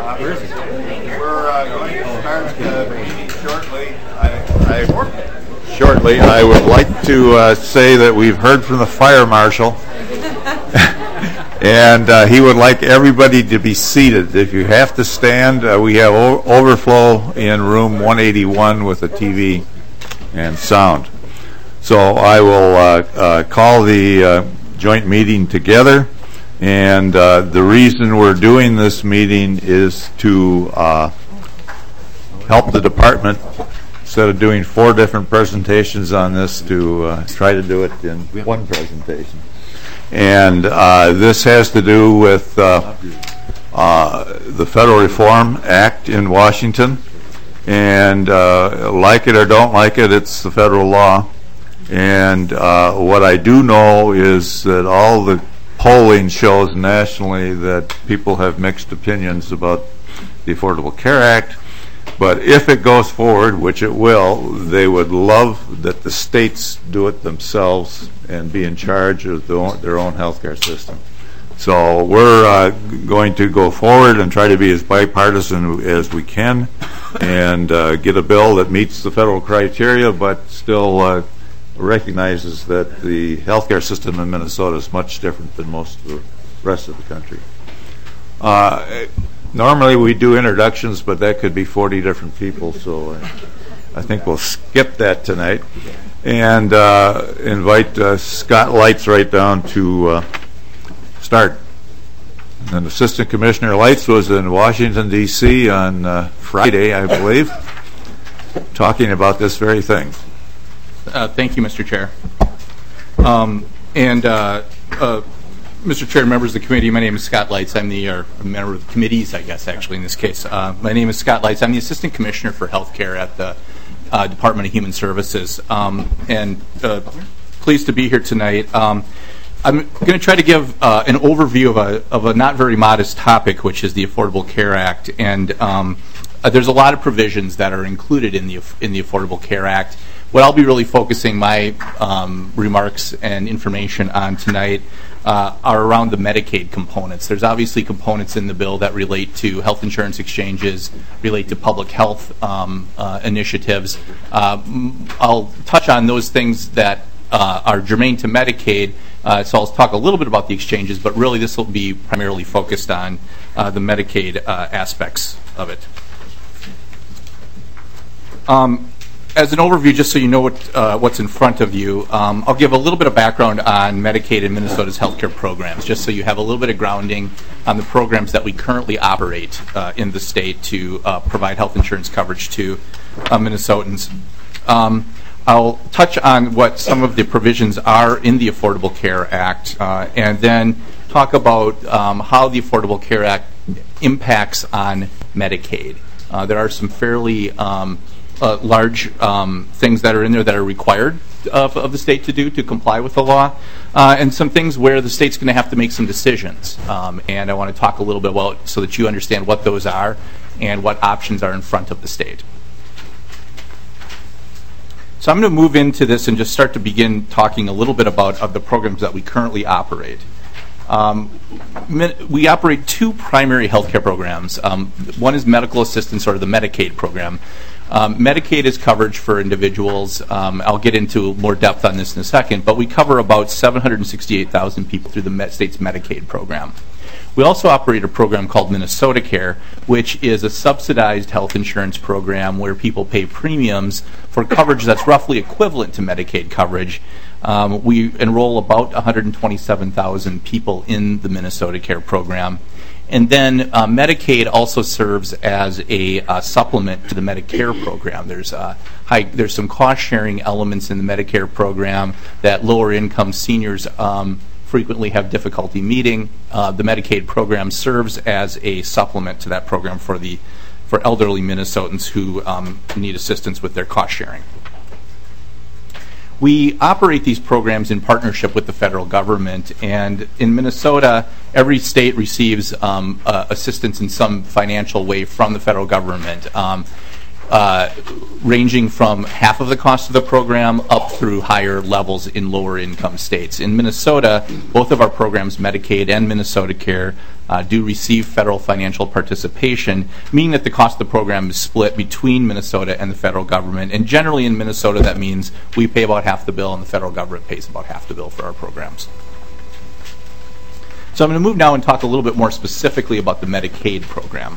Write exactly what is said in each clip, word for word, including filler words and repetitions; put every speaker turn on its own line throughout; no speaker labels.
We're uh, going to start the meeting shortly. I, I, shortly, I would like to uh, say that we've heard from the fire marshal, and uh, he would like everybody to be seated. If you have to stand, uh, we have o- overflow in room one eighty-one with a T V and sound. So I will uh, uh, call the uh, joint meeting together. And uh, the reason we're doing this meeting is to uh, help the department, instead of doing four different presentations on this, to uh, try to do it in one presentation. And uh, this has to do with uh, uh, the Federal Reform Act in Washington. And uh, like it or don't like it, it's the federal law. And uh, what I do know is that all the polling shows nationally that people have mixed opinions about the Affordable Care Act, but if it goes forward, which it will, they would love that the states do it themselves and be in charge of their own, their own healthcare system. So we're uh, going to go forward and try to be as bipartisan as we can and uh, get a bill that meets the federal criteria but still uh, recognizes that the healthcare system in Minnesota is much different than most of the rest of the country. Uh, normally we do introductions, but that could be forty different people, so I, I think we'll skip that tonight and uh, invite uh, Scott Leitz right down to uh, start. And Assistant Commissioner Leitz was in Washington, D C on uh, Friday, I believe, talking about this very thing.
Uh, thank you, Mister Chair. Um, and uh, uh, Mister Chair, members of the committee, my name is Scott Leitz. I'm the uh, member of the committees, I guess, actually, in this case. Uh, my name is Scott Leitz. I'm the Assistant Commissioner for Healthcare at the uh, Department of Human Services. Um, and uh, pleased to be here tonight. Um, I'm going to try to give uh, an overview of a, of a not very modest topic, which is the Affordable Care Act. And um, uh, there's a lot of provisions that are included in the in the Affordable Care Act. What I'll be really focusing my um, remarks and information on tonight uh, are around the Medicaid components. There's obviously components in the bill that relate to health insurance exchanges, relate to public health um, uh, initiatives. Uh, I'll touch on those things that uh, are germane to Medicaid, uh, so I'll talk a little bit about the exchanges, but really this will be primarily focused on uh, the Medicaid uh, aspects of it. Um, As an overview, just so you know what, uh, what's in front of you, um, I'll give a little bit of background on Medicaid and Minnesota's healthcare programs, just so you have a little bit of grounding on the programs that we currently operate uh, in the state to uh, provide health insurance coverage to uh, Minnesotans. Um, I'll touch on what some of the provisions are in the Affordable Care Act, uh, and then talk about um, how the Affordable Care Act impacts on Medicaid. Uh, there are some fairly um, Uh, large um, things that are in there that are required of, of the state to do to comply with the law, uh, and some things where the state's going to have to make some decisions. Um, and I want to talk a little bit about so that you understand what those are and what options are in front of the state. So I'm going to move into this and just start to begin talking a little bit about of the programs that we currently operate. Um, we operate two primary healthcare programs. Um, one is medical assistance, or the Medicaid program. Um, Medicaid is coverage for individuals. Um, I'll get into more depth on this in a second, but we cover about seven hundred sixty-eight thousand people through the Met state's Medicaid program. We also operate a program called Minnesota Care, which is a subsidized health insurance program where people pay premiums for coverage that's roughly equivalent to Medicaid coverage. Um, we enroll about one hundred twenty-seven thousand people in the Minnesota Care program. And then uh, Medicaid also serves as a uh, supplement to the Medicare program. There's uh, high, there's some cost-sharing elements in the Medicare program that lower-income seniors um, frequently have difficulty meeting. Uh, the Medicaid program serves as a supplement to that program for the for elderly Minnesotans who um, need assistance with their cost-sharing. We operate these programs in partnership with the federal government, and in Minnesota, every state receives um, uh, assistance in some financial way from the federal government. Um, uh, ranging from half of the cost of the program up through higher levels in lower income states. In Minnesota, both of our programs, Medicaid and Minnesota Care, uh, do receive federal financial participation, meaning that the cost of the program is split between Minnesota and the federal government. And generally in Minnesota, that means we pay about half the bill and the federal government pays about half the bill for our programs. So I'm going to move now and talk a little bit more specifically about the Medicaid program.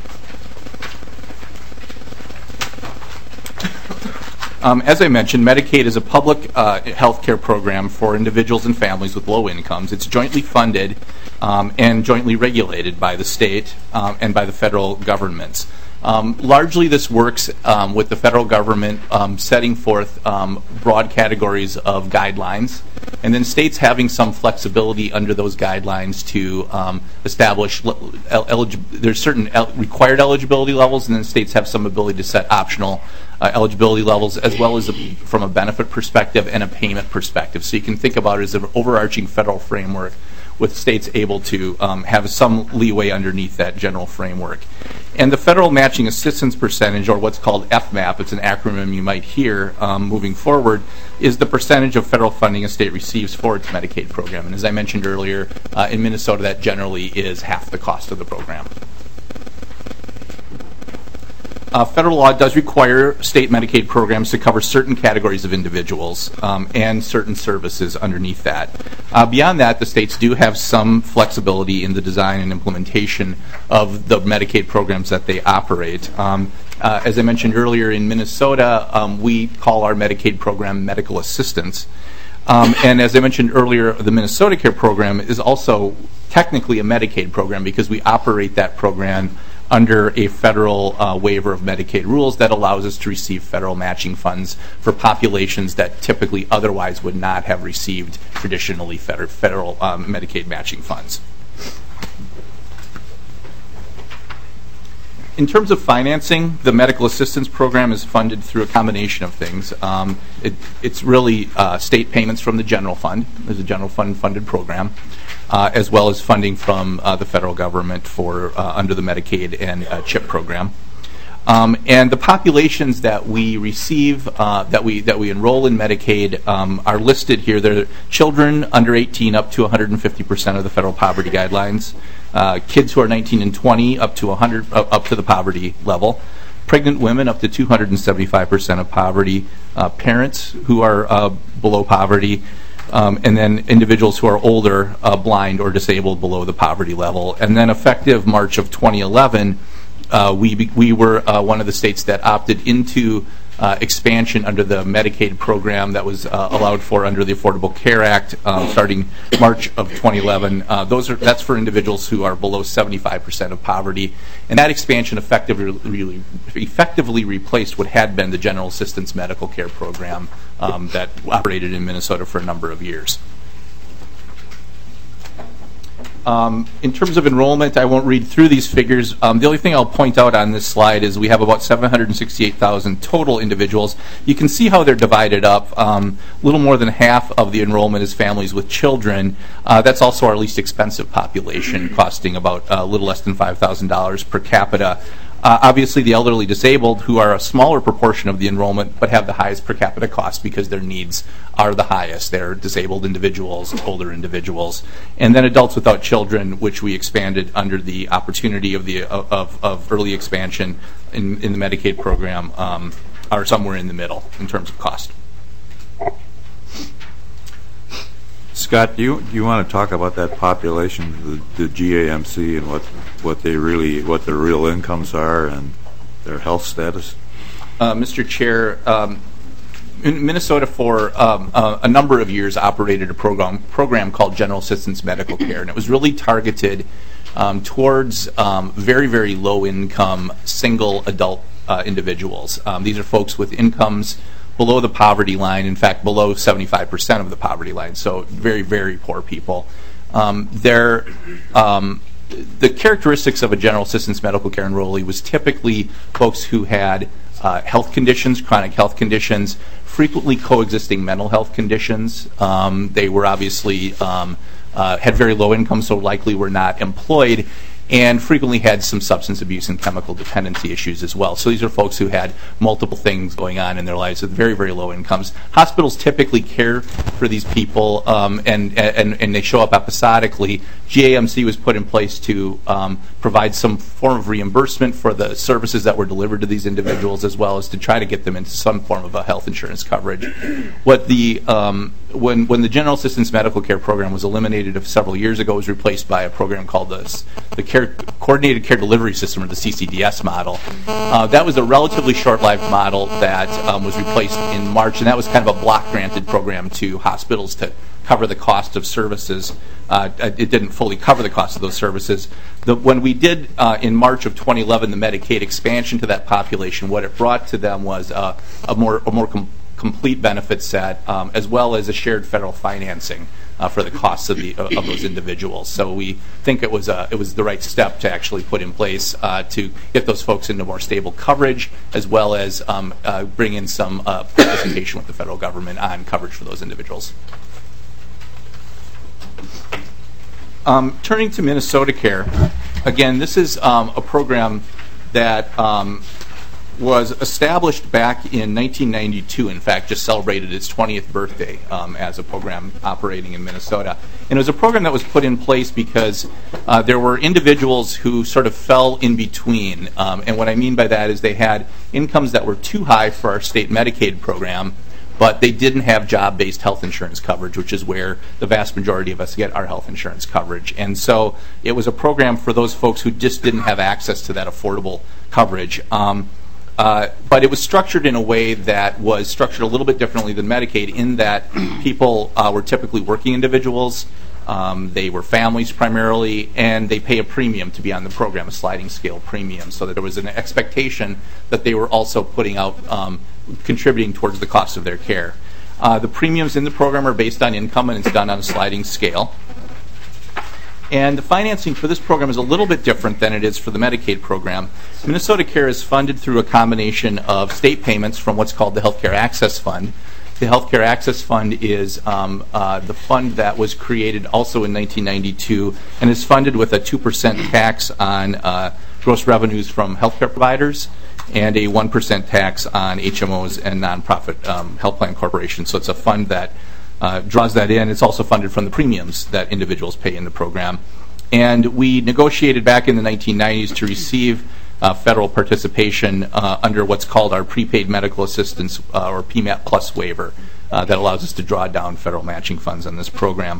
Um, as I mentioned, Medicaid is a public uh, health care program for individuals and families with low incomes. It's jointly funded um, and jointly regulated by the state um, and by the federal governments. Um, largely this works um, with the federal government um, setting forth um, broad categories of guidelines, and then states having some flexibility under those guidelines to um, establish, el- elig- there's certain el- required eligibility levels, and then states have some ability to set optional uh, eligibility levels, as well as a, from a benefit perspective and a payment perspective. So you can think about it as an overarching federal framework with states able to um, have some leeway underneath that general framework. And the federal matching assistance percentage, or what's called F MAP, it's an acronym you might hear um, moving forward, is the percentage of federal funding a state receives for its Medicaid program. And as I mentioned earlier, uh, in Minnesota that generally is half the cost of the program. Uh, federal law does require state Medicaid programs to cover certain categories of individuals um, and certain services underneath that. Uh, beyond that, the states do have some flexibility in the design and implementation of the Medicaid programs that they operate. Um, uh, as I mentioned earlier, in Minnesota, um, we call our Medicaid program medical assistance. Um, and as I mentioned earlier, the Minnesota Care program is also technically a Medicaid program because we operate that program under a federal uh, waiver of Medicaid rules that allows us to receive federal matching funds for populations that typically otherwise would not have received traditionally federal, federal um, Medicaid matching funds. In terms of financing, the medical assistance program is funded through a combination of things. Um, it, it's really uh, state payments from the general fund. There's a general fund funded program, uh, as well as funding from uh, the federal government for uh, under the Medicaid and uh, CHIP program. Um, and the populations that we receive, uh, that we that we enroll in Medicaid, um, are listed here. They're children under eighteen up to one hundred fifty percent of the federal poverty guidelines. Uh, kids who are nineteen and twenty up to one hundred uh, up to the poverty level. Pregnant women up to two hundred seventy-five percent of poverty. Uh, parents who are uh, below poverty. Um, and then individuals who are older, uh, blind, or disabled below the poverty level. And then effective March of twenty eleven, uh, we we were uh, one of the states that opted into uh, expansion under the Medicaid program that was uh, allowed for under the Affordable Care Act, um, starting March of twenty eleven. Uh, those are that's for individuals who are below seventy-five percent of poverty, and that expansion effectively really, effectively replaced what had been the General Assistance Medical Care Program um, that operated in Minnesota for a number of years. Um, in terms of enrollment, I won't read through these figures. Um, the only thing I'll point out on this slide is we have about seven hundred sixty-eight thousand total individuals. You can see how they're divided up. Um, a little more than half of the enrollment is families with children. Uh, that's also our least expensive population, costing about uh, a little less than five thousand dollars per capita. Uh, obviously, the elderly disabled, who are a smaller proportion of the enrollment, but have the highest per capita cost because their needs are the highest. They're disabled individuals, older individuals, and then adults without children, which we expanded under the opportunity of the of, of early expansion in, in the Medicaid program, um, are somewhere in the middle in terms of cost.
Scott, do you do you want to talk about that population, the, the G A M C, and what what they really what their real incomes are and their health status?
Uh, Mister Chair, um, in Minnesota for um, uh, a number of years operated a program program called General Assistance Medical Care, and it was really targeted um, towards um, very very low income single adult uh, individuals. Um, these are folks with incomes below the poverty line, in fact, below seventy-five percent of the poverty line, so very, very poor people. Um, they're, um, the characteristics of a general assistance medical care enrollee was typically folks who had uh, health conditions, chronic health conditions, frequently coexisting mental health conditions. Um, they were obviously, um, uh, had very low income, so likely were not employed. and frequently had some substance abuse and chemical dependency issues as well. So these are folks who had multiple things going on in their lives with very, very low incomes. Hospitals typically care for these people, um, and, and, and they show up episodically. G A M C was put in place to um, provide some form of reimbursement for the services that were delivered to these individuals, as well as to try to get them into some form of a health insurance coverage. What the um, when when the General Assistance Medical Care Program was eliminated several years ago, it was replaced by a program called the the Care, Coordinated Care Delivery System, or the C C D S model. Uh, that was a relatively short-lived model that um, was replaced in March, and that was kind of a block-granted program to hospitals to cover the cost of services. Uh, it didn't fully cover the cost of those services. The, when we did, uh, in March of twenty eleven, the Medicaid expansion to that population, what it brought to them was uh, a more, a more com- complete benefit set, um, as well as a shared federal financing uh, for the costs of, the, uh, of those individuals. So we think it was, uh, it was the right step to actually put in place uh, to get those folks into more stable coverage, as well as um, uh, bring in some uh, participation with the federal government on coverage for those individuals. Um, turning to Minnesota Care, again, this is um, a program that um, was established back in nineteen ninety-two. In fact, just celebrated its twentieth birthday um, as a program operating in Minnesota. And it was a program that was put in place because uh, there were individuals who sort of fell in between. Um, and what I mean by that is they had incomes that were too high for our state Medicaid program, but they didn't have job-based health insurance coverage, which is where the vast majority of us get our health insurance coverage. And so it was a program for those folks who just didn't have access to that affordable coverage. Um, uh, but it was structured in a way that was structured a little bit differently than Medicaid, in that people uh, were typically working individuals. Um, they were families primarily, and they pay a premium to be on the program, a sliding scale premium, so that there was an expectation that they were also putting out, um, contributing towards the cost of their care. Uh, the premiums in the program are based on income, and it's done on a sliding scale. And the financing for this program is a little bit different than it is for the Medicaid program. Minnesota Care is funded through a combination of state payments from what's called the Healthcare Access Fund. The Healthcare Access Fund is um, uh, the fund that was created also in nineteen ninety-two and is funded with a two percent tax on uh, gross revenues from healthcare providers and a one percent tax on H M Os and nonprofit um, health plan corporations. So it's a fund that uh, draws that in. It's also funded from the premiums that individuals pay in the program. And we negotiated back in the nineteen nineties to receive Uh, federal participation uh, under what's called our prepaid medical assistance uh, or P MAP plus waiver uh, that allows us to draw down federal matching funds on this program.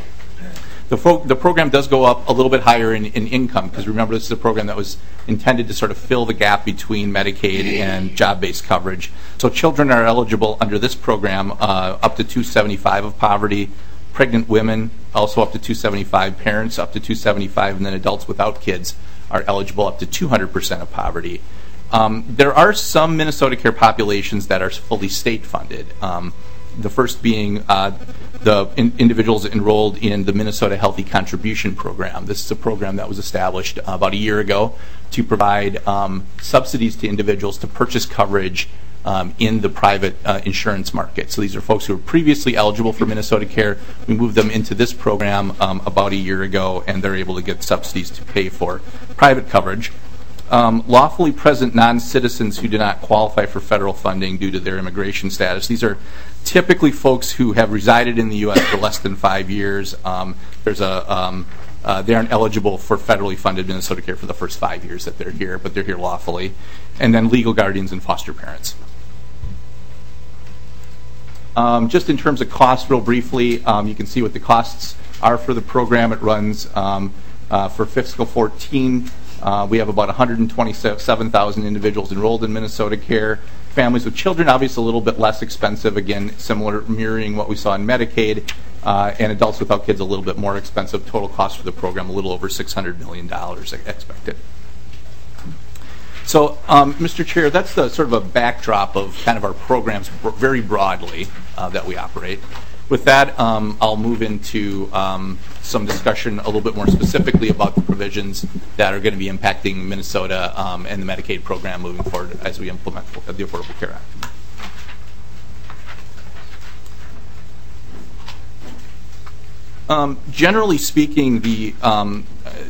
The, fo- the program does go up a little bit higher in, in income, because remember, this is a program that was intended to sort of fill the gap between Medicaid and job-based coverage. So children are eligible under this program uh, up to two seventy-five of poverty, pregnant women also up to two seventy-five, parents up to two seventy-five, and then adults without kids are eligible up to two hundred percent of poverty. Um, there are some Minnesota Care populations that are fully state funded. Um, the first being uh, the in- individuals enrolled in the Minnesota Healthy Contribution Program. This is a program that was established uh, about a year ago to provide um, subsidies to individuals to purchase coverage Um, in the private uh, insurance market. So these are folks who were previously eligible for Minnesota Care. We moved them into this program um, about a year ago, and they're able to get subsidies to pay for private coverage. Um, lawfully present non-citizens who do not qualify for federal funding due to their immigration status. These are typically folks who have resided in the U S for less than five years. Um, there's a um, uh, they aren't eligible for federally funded Minnesota Care for the first five years that they're here, but they're here lawfully. And then legal guardians and foster parents. Um, just in terms of cost, real briefly, um, you can see what the costs are for the program. It runs um, uh, for fiscal fourteen. Uh, we have about one hundred twenty-seven thousand individuals enrolled in Minnesota Care. Families with children, obviously a little bit less expensive, again, similar, mirroring what we saw in Medicaid. Uh, and adults without kids, a little bit more expensive. Total cost for the program, a little over six hundred million dollars expected. So, um, Mister Chair, that's the sort of a backdrop of kind of our programs very broadly uh, that we operate. With that, um, I'll move into um, some discussion a little bit more specifically about the provisions that are going to be impacting Minnesota um, and the Medicaid program moving forward as we implement the Affordable Care Act. Um, generally speaking, the um,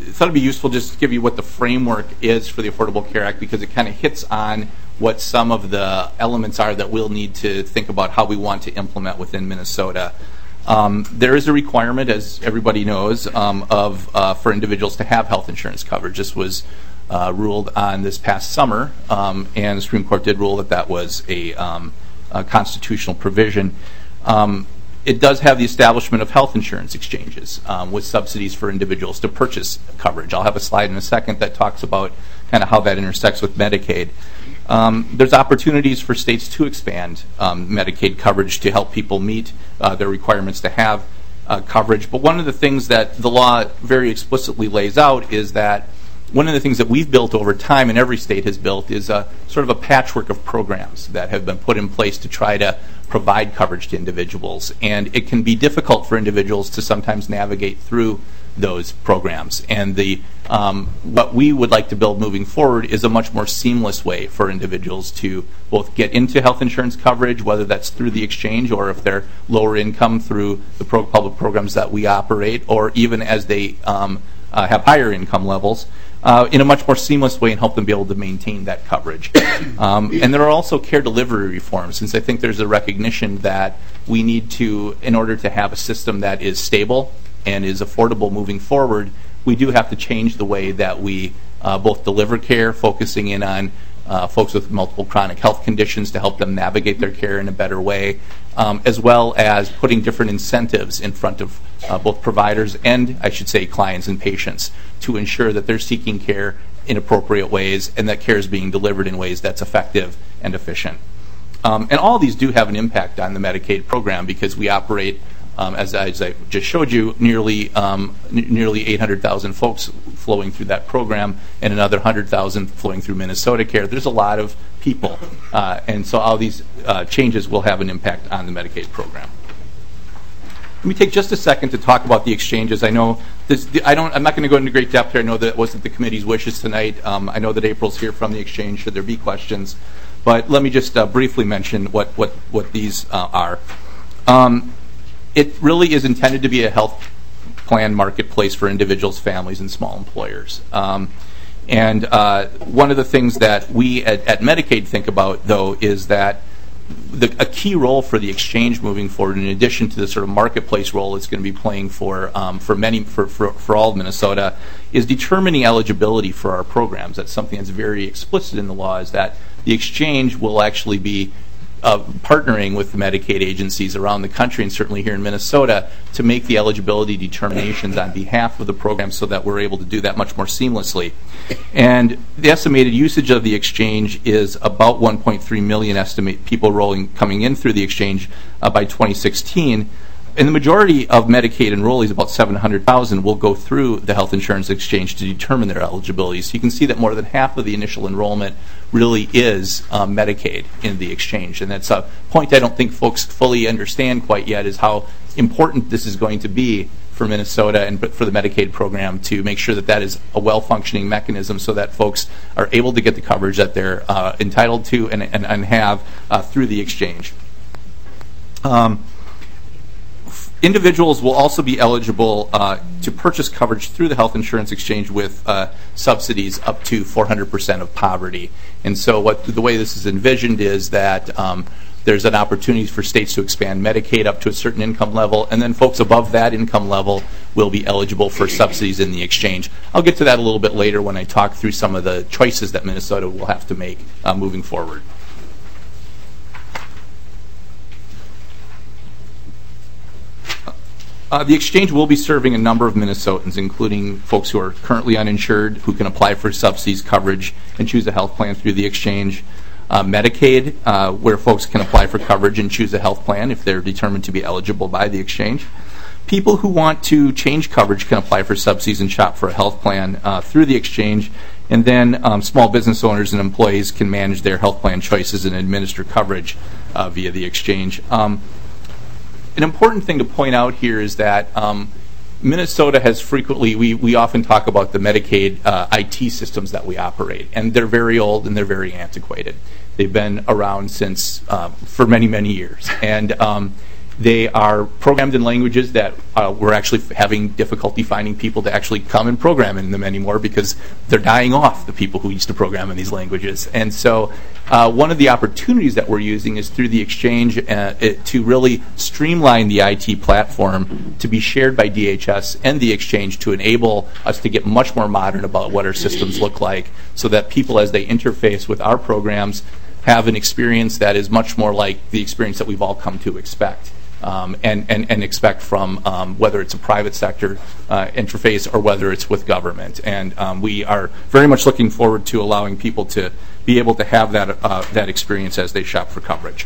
thought it'd be useful just to give you what the framework is for the Affordable Care Act, because it kind of hits on what some of the elements are that we'll need to think about how we want to implement within Minnesota. Um, there is a requirement, as everybody knows, um, of uh, for individuals to have health insurance coverage. This was uh, ruled on this past summer, um, and the Supreme Court did rule that that was a, um, a constitutional provision. Um, It does have the establishment of health insurance exchanges um, with subsidies for individuals to purchase coverage. I'll have a slide in a second that talks about kind of how that intersects with Medicaid. Um, there's opportunities for states to expand um, Medicaid coverage to help people meet uh, their requirements to have uh, coverage. But one of the things that the law very explicitly lays out is that one of the things that we've built over time, and every state has built, is a sort of a patchwork of programs that have been put in place to try to provide coverage to individuals. And it can be difficult for individuals to sometimes navigate through those programs. And the um, what we would like to build moving forward is a much more seamless way for individuals to both get into health insurance coverage, whether that's through the exchange or if they're lower income through the pro- public programs that we operate, or even as they um, uh, have higher income levels, Uh, in a much more seamless way and help them be able to maintain that coverage. Um, and there are also care delivery reforms, since I think there's a recognition that we need to, in order to have a system that is stable and is affordable moving forward, we do have to change the way that we uh, both deliver care, focusing in on uh, folks with multiple chronic health conditions to help them navigate their care in a better way, um, as well as putting different incentives in front of uh, both providers and, I should say, clients and patients to ensure that they're seeking care in appropriate ways and that care is being delivered in ways that's effective and efficient. Um, and all of these do have an impact on the Medicaid program, because we operate, um, as, I, as I just showed you, nearly um, n- nearly eight hundred thousand folks flowing through that program, and another one hundred thousand flowing through Minnesota Care. There's a lot of people, uh, and so all these uh, changes will have an impact on the Medicaid program. Let me take just a second to talk about the exchanges. I know this, the, I don't. I'm not going to go into great depth here. I know that wasn't the committee's wishes tonight. Um, I know that April's here from the exchange. Should there be questions, but let me just uh, briefly mention what what what these uh, are. Um, it really is intended to be a health plan marketplace for individuals, families, and small employers. Um, and uh, one of the things that we at, at Medicaid think about, though, is that The, a key role for the exchange moving forward, in addition to the sort of marketplace role it's going to be playing for um, for many for, for for all of Minnesota, is determining eligibility for our programs. That's something that's very explicit in the law, is that the exchange will actually be uh, partnering with the Medicaid agencies around the country, and certainly here in Minnesota, to make the eligibility determinations on behalf of the program, so that we're able to do that much more seamlessly. And the estimated usage of the exchange is about one point three million estimate people rolling coming in through the exchange uh, by twenty sixteen. And the majority of Medicaid enrollees, about seven hundred thousand, will go through the health insurance exchange to determine their eligibility. So you can see that more than half of the initial enrollment really is um, Medicaid in the exchange. And that's a point I don't think folks fully understand quite yet, is how important this is going to be for Minnesota and for the Medicaid program, to make sure that that is a well-functioning mechanism, so that folks are able to get the coverage that they're uh, entitled to and, and, and have uh, through the exchange. Um, Individuals will also be eligible uh, to purchase coverage through the health insurance exchange with uh, subsidies up to four hundred percent of poverty. And so what the way this is envisioned is that um, there's an opportunity for states to expand Medicaid up to a certain income level, and then folks above that income level will be eligible for subsidies in the exchange. I'll get to that a little bit later when I talk through some of the choices that Minnesota will have to make uh, moving forward. Uh, the exchange will be serving a number of Minnesotans, including folks who are currently uninsured, who can apply for subsidies coverage and choose a health plan through the exchange. Uh, Medicaid, uh, where folks can apply for coverage and choose a health plan if they're determined to be eligible by the exchange. People who want to change coverage can apply for subsidies and shop for a health plan uh, through the exchange. And then um, small business owners and employees can manage their health plan choices and administer coverage uh, via the exchange. Um, An important thing to point out here is that um, Minnesota has frequently, we, we often talk about the Medicaid uh, I T systems that we operate, and they're very old and they're very antiquated. They've been around since, uh, for many, many years. And um, They are programmed in languages that uh, we're actually having difficulty finding people to actually come and program in them anymore because they're dying off, the people who used to program in these languages. And so uh, one of the opportunities that we're using is through the exchange uh, it, to really streamline the I T platform to be shared by D H S and the exchange to enable us to get much more modern about what our systems look like so that people, as they interface with our programs, have an experience that is much more like the experience that we've all come to expect. Um, and, and, and expect from um, whether it's a private sector uh, interface or whether it's with government. And um, we are very much looking forward to allowing people to be able to have that, uh, that experience as they shop for coverage.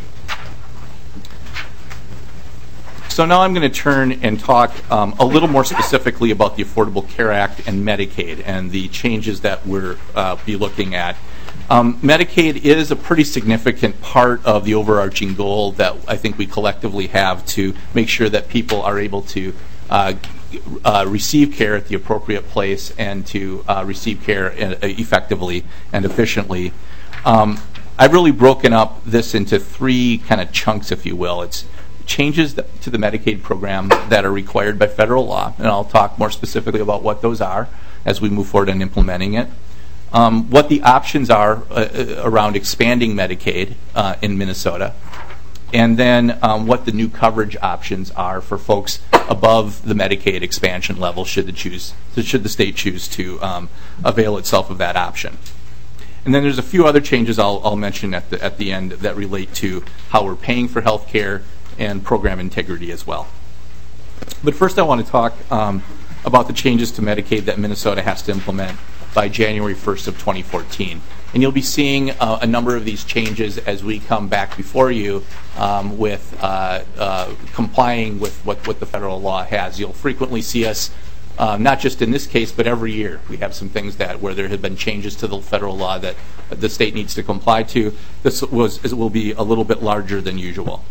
So now I'm going to turn and talk um, a little more specifically about the Affordable Care Act and Medicaid and the changes that we'll uh, be looking at. Um, Medicaid is a pretty significant part of the overarching goal that I think we collectively have to make sure that people are able to uh, uh, receive care at the appropriate place and to uh, receive care effectively and efficiently. Um, I've really broken up this into three kind of chunks, if you will. It's changes to the Medicaid program that are required by federal law, and I'll talk more specifically about what those are as we move forward in implementing it. Um, what the options are uh, around expanding Medicaid uh, in Minnesota, and then um, what the new coverage options are for folks above the Medicaid expansion level should the choose should the state choose to um, avail itself of that option. And then there's a few other changes I'll, I'll mention at the at the end that relate to how we're paying for health care and program integrity as well. But first I want to talk um, about the changes to Medicaid that Minnesota has to implement by January first of twenty fourteen. And you'll be seeing uh, a number of these changes as we come back before you um, with uh, uh, complying with what, what the federal law has. You'll frequently see us, uh, not just in this case, but every year. We have some things that where there have been changes to the federal law that the state needs to comply to. This was it will be a little bit larger than usual.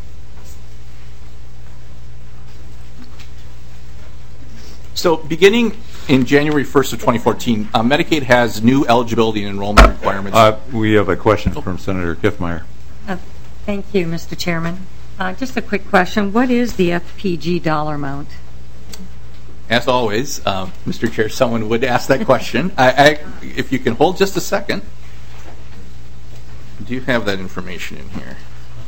So beginning in January first of twenty fourteen, uh, Medicaid has new eligibility and enrollment requirements.
Uh, we have a question oh. from Senator Kiffmeyer.
Uh, thank you, Mister Chairman. Uh, just a quick question. What is the F P G dollar amount?
As always, uh, Mister Chair, someone would ask that question. I, I, if you can hold just a second. Do you have that information in here?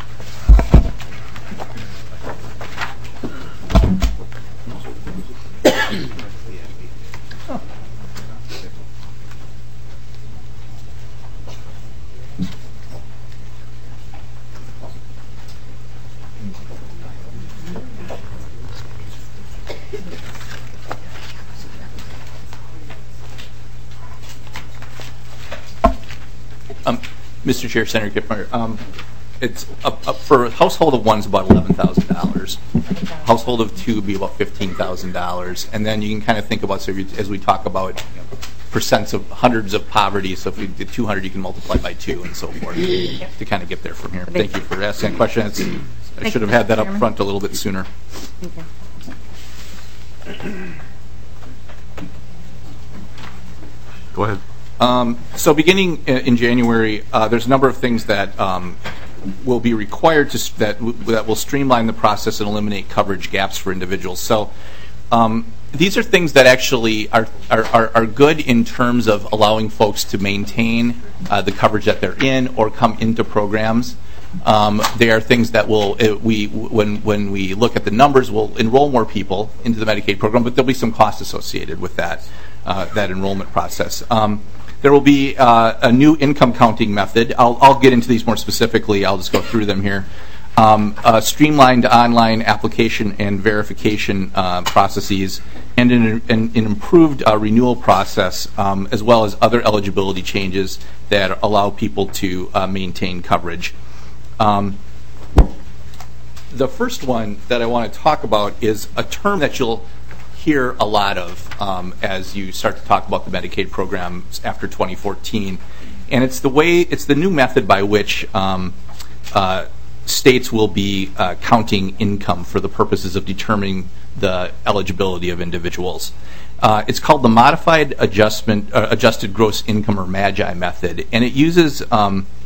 Um, Mister Chair, Senator Kiffmeyer, um, it's up, up for a household of one is about eleven thousand dollars. Household of two would be about fifteen thousand dollars. And then you can kind of think about, so you, as we talk about percents of hundreds of poverty, so if you did two hundred, you can multiply by two and so forth to kind of get there from here. Thank you for asking that question. It's, I should have had that up front a little bit sooner.
Go ahead.
Um, so beginning in, in January, uh, there's a number of things that um, will be required to that w that will streamline the process and eliminate coverage gaps for individuals. So um, these are things that actually are, are, are, are good in terms of allowing folks to maintain uh, the coverage that they're in or come into programs. Um, they are things that will uh, we when when we look at the numbers, we'll enroll more people into the Medicaid program, but there'll be some costs associated with that uh, that enrollment process. Um, There will be uh, a new income counting method. I'll, I'll get into these more specifically. I'll just go through them here. Um, uh, streamlined online application and verification uh, processes, and an, an, an improved uh, renewal process, um, as well as other eligibility changes that allow people to uh, maintain coverage. Um, the first one that I want to talk about is a term that you'll hear a lot of um, as you start to talk about the Medicaid programs after twenty fourteen, and it's the way it's the new method by which um, uh, states will be uh, counting income for the purposes of determining the eligibility of individuals. Uh, it's called the Modified Adjustment uh, Adjusted Gross Income, or MAGI method, and it uses um,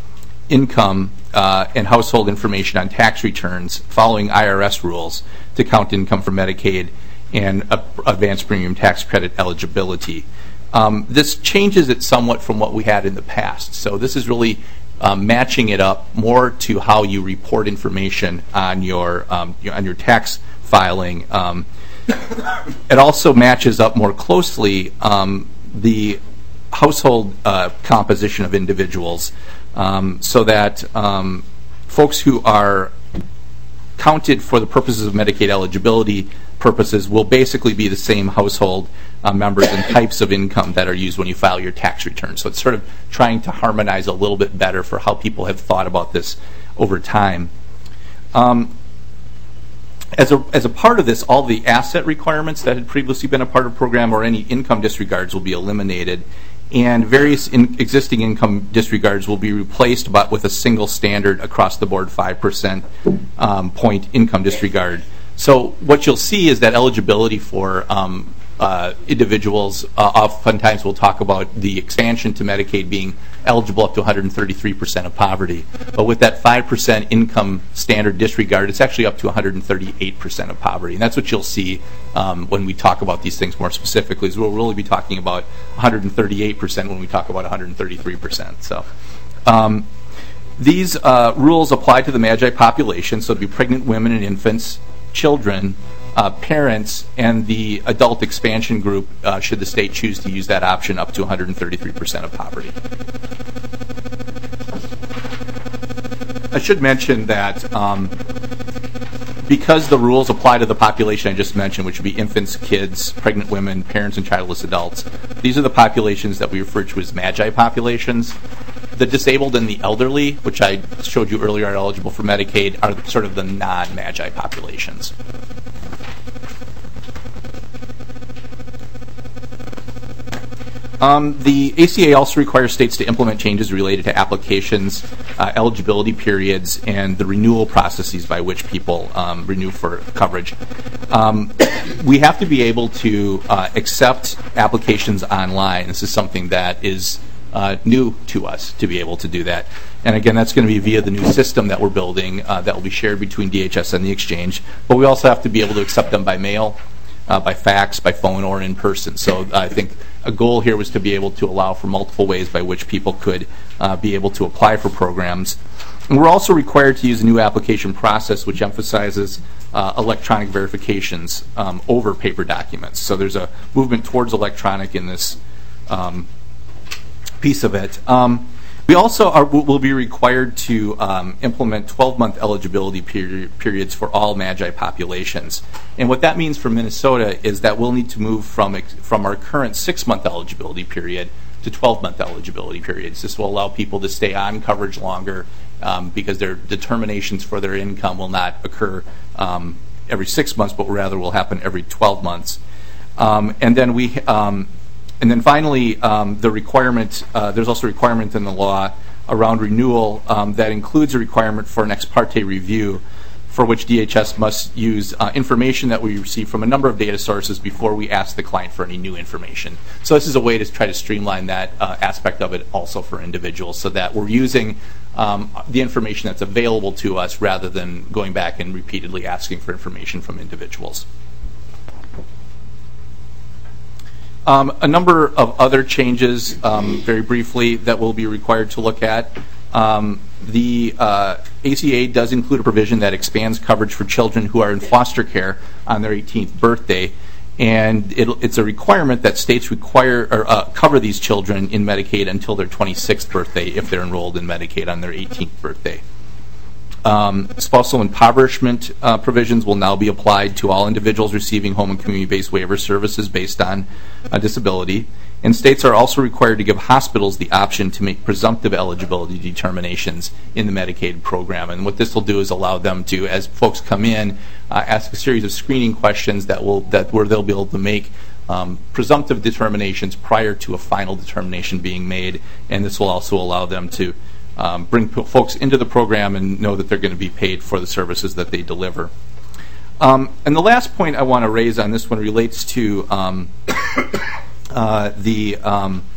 income uh, and household information on tax returns following I R S rules to count income for Medicaid and uh, advanced premium tax credit eligibility. Um, this changes it somewhat from what we had in the past. So this is really um, matching it up more to how you report information on your, um, your on your tax filing. Um, it also matches up more closely um, the household uh, composition of individuals, um, so that um, folks who are counted for the purposes of Medicaid eligibility purposes will basically be the same household uh, members and types of income that are used when you file your tax return. So it's sort of trying to harmonize a little bit better for how people have thought about this over time. Um, As a, as a part of this, all the asset requirements that had previously been a part of the program or any income disregards will be eliminated, and various in existing income disregards will be replaced but with a single standard across the board five percent um, point income disregard. So what you'll see is that eligibility for um, uh, individuals, uh, oftentimes we'll talk about the expansion to Medicaid being eligible up to one hundred thirty-three percent of poverty. But with that five percent income standard disregard, it's actually up to one hundred thirty-eight percent of poverty. And that's what you'll see um, when we talk about these things more specifically, is we'll really be talking about one hundred thirty-eight percent when we talk about one hundred thirty-three percent. So um, these uh, rules apply to the MAGI population, so it'd be pregnant women and infants, children, Uh, parents, and the adult expansion group, uh, should the state choose to use that option, up to one hundred thirty-three percent of poverty. I should mention that um, because the rules apply to the population I just mentioned, which would be infants, kids, pregnant women, parents, and childless adults, these are the populations that we refer to as MAGI populations. The disabled and the elderly, which I showed you earlier are eligible for Medicaid, are sort of the non-MAGI populations. Um, the A C A also requires states to implement changes related to applications, uh, eligibility periods, and the renewal processes by which people um, renew for coverage. Um, we have to be able to uh, accept applications online. This is something that is uh, new to us, to be able to do that. And again, that's going to be via the new system that we're building uh, that will be shared between D H S and the exchange. But we also have to be able to accept them by mail, uh, by fax, by phone, or in person. So I think a goal here was to be able to allow for multiple ways by which people could uh, be able to apply for programs. And we're also required to use a new application process which emphasizes uh, electronic verifications um, over paper documents. So there's a movement towards electronic in this um, piece of it. Um, we also are, will be required to um, implement twelve-month eligibility peri periods for all MAGI populations. And what that means for Minnesota is that we'll need to move from, from our current six-month eligibility period to twelve-month eligibility periods. This will allow people to stay on coverage longer um, because their determinations for their income will not occur um, every six months, but rather will happen every twelve months. Um, and then we, um, and then finally, um, the requirement. Uh, there's also a requirement in the law around renewal um, that includes a requirement for an ex parte review, for which D H S must use uh, information that we receive from a number of data sources before we ask the client for any new information. So this is a way to try to streamline that uh, aspect of it also for individuals, so that we're using um, the information that's available to us rather than going back and repeatedly asking for information from individuals. Um, a number of other changes, um, very briefly, that we'll be required to look at. Um, the uh, A C A does include a provision that expands coverage for children who are in foster care on their eighteenth birthday, and it, it's a requirement that states require or uh, cover these children in Medicaid until their twenty-sixth birthday if they're enrolled in Medicaid on their eighteenth birthday. Um, spousal impoverishment uh, provisions will now be applied to all individuals receiving home and community-based waiver services based on uh, disability. And states are also required to give hospitals the option to make presumptive eligibility determinations in the Medicaid program. And what this will do is allow them to, as folks come in, uh, ask a series of screening questions that will that where they'll be able to make um, presumptive determinations prior to a final determination being made. And this will also allow them to um, bring folks into the program and know that they're going to be paid for the services that they deliver. Um, and the last point I want to raise on this one relates to um, Uh, the um,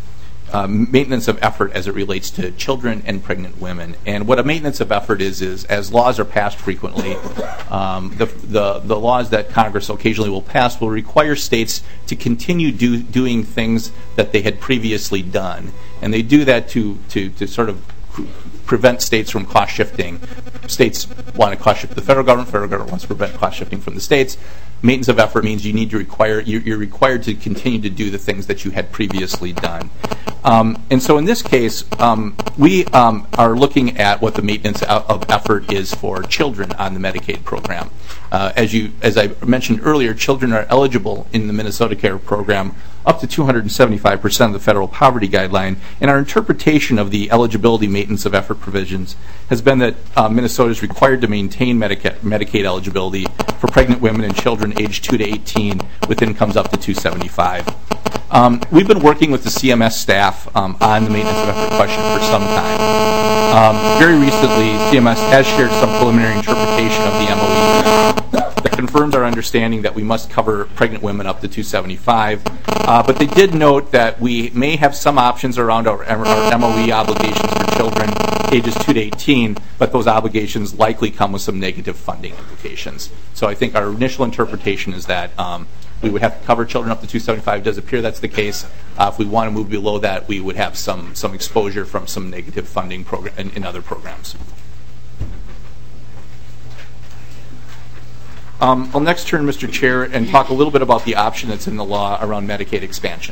uh, maintenance of effort as it relates to children and pregnant women. And what a maintenance of effort is, is as laws are passed frequently, um, the, the, the laws that Congress occasionally will pass will require states to continue do, doing things that they had previously done. And they do that to, to, to sort of prevent states from cost shifting. States want to cost shift the federal government, federal government wants to prevent cost shifting from the states. Maintenance of effort means you need to require, you're required to continue to do the things that you had previously done. Um, and so in this case, um, we um, are looking at what the maintenance of effort is for children on the Medicaid program. Uh, as you, as I mentioned earlier, children are eligible in the Minnesota Care program up to two hundred seventy-five percent of the federal poverty guideline, and our interpretation of the eligibility maintenance of effort provisions has been that uh, Minnesota is required to maintain Medicaid, Medicaid eligibility for pregnant women and children aged two to eighteen with incomes up to two hundred seventy-five. Um, we've been working with the C M S staff um, on the maintenance of effort question for some time. Um, very recently, C M S has shared some preliminary interpretation of the M O E that confirms our understanding that we must cover pregnant women up to two hundred seventy-five. Uh, but they did note that we may have some options around our, our M O E obligations for children ages two to eighteen, but those obligations likely come with some negative funding implications. So I think our initial interpretation is that um, we would have to cover children up to two hundred seventy-five. It does appear that's the case. Uh, if we want to move below that, we would have some, some exposure from some negative funding program in, in other programs. Um, I'll next turn, Mister Chair, and talk a little bit about the option that's in the law around Medicaid expansion.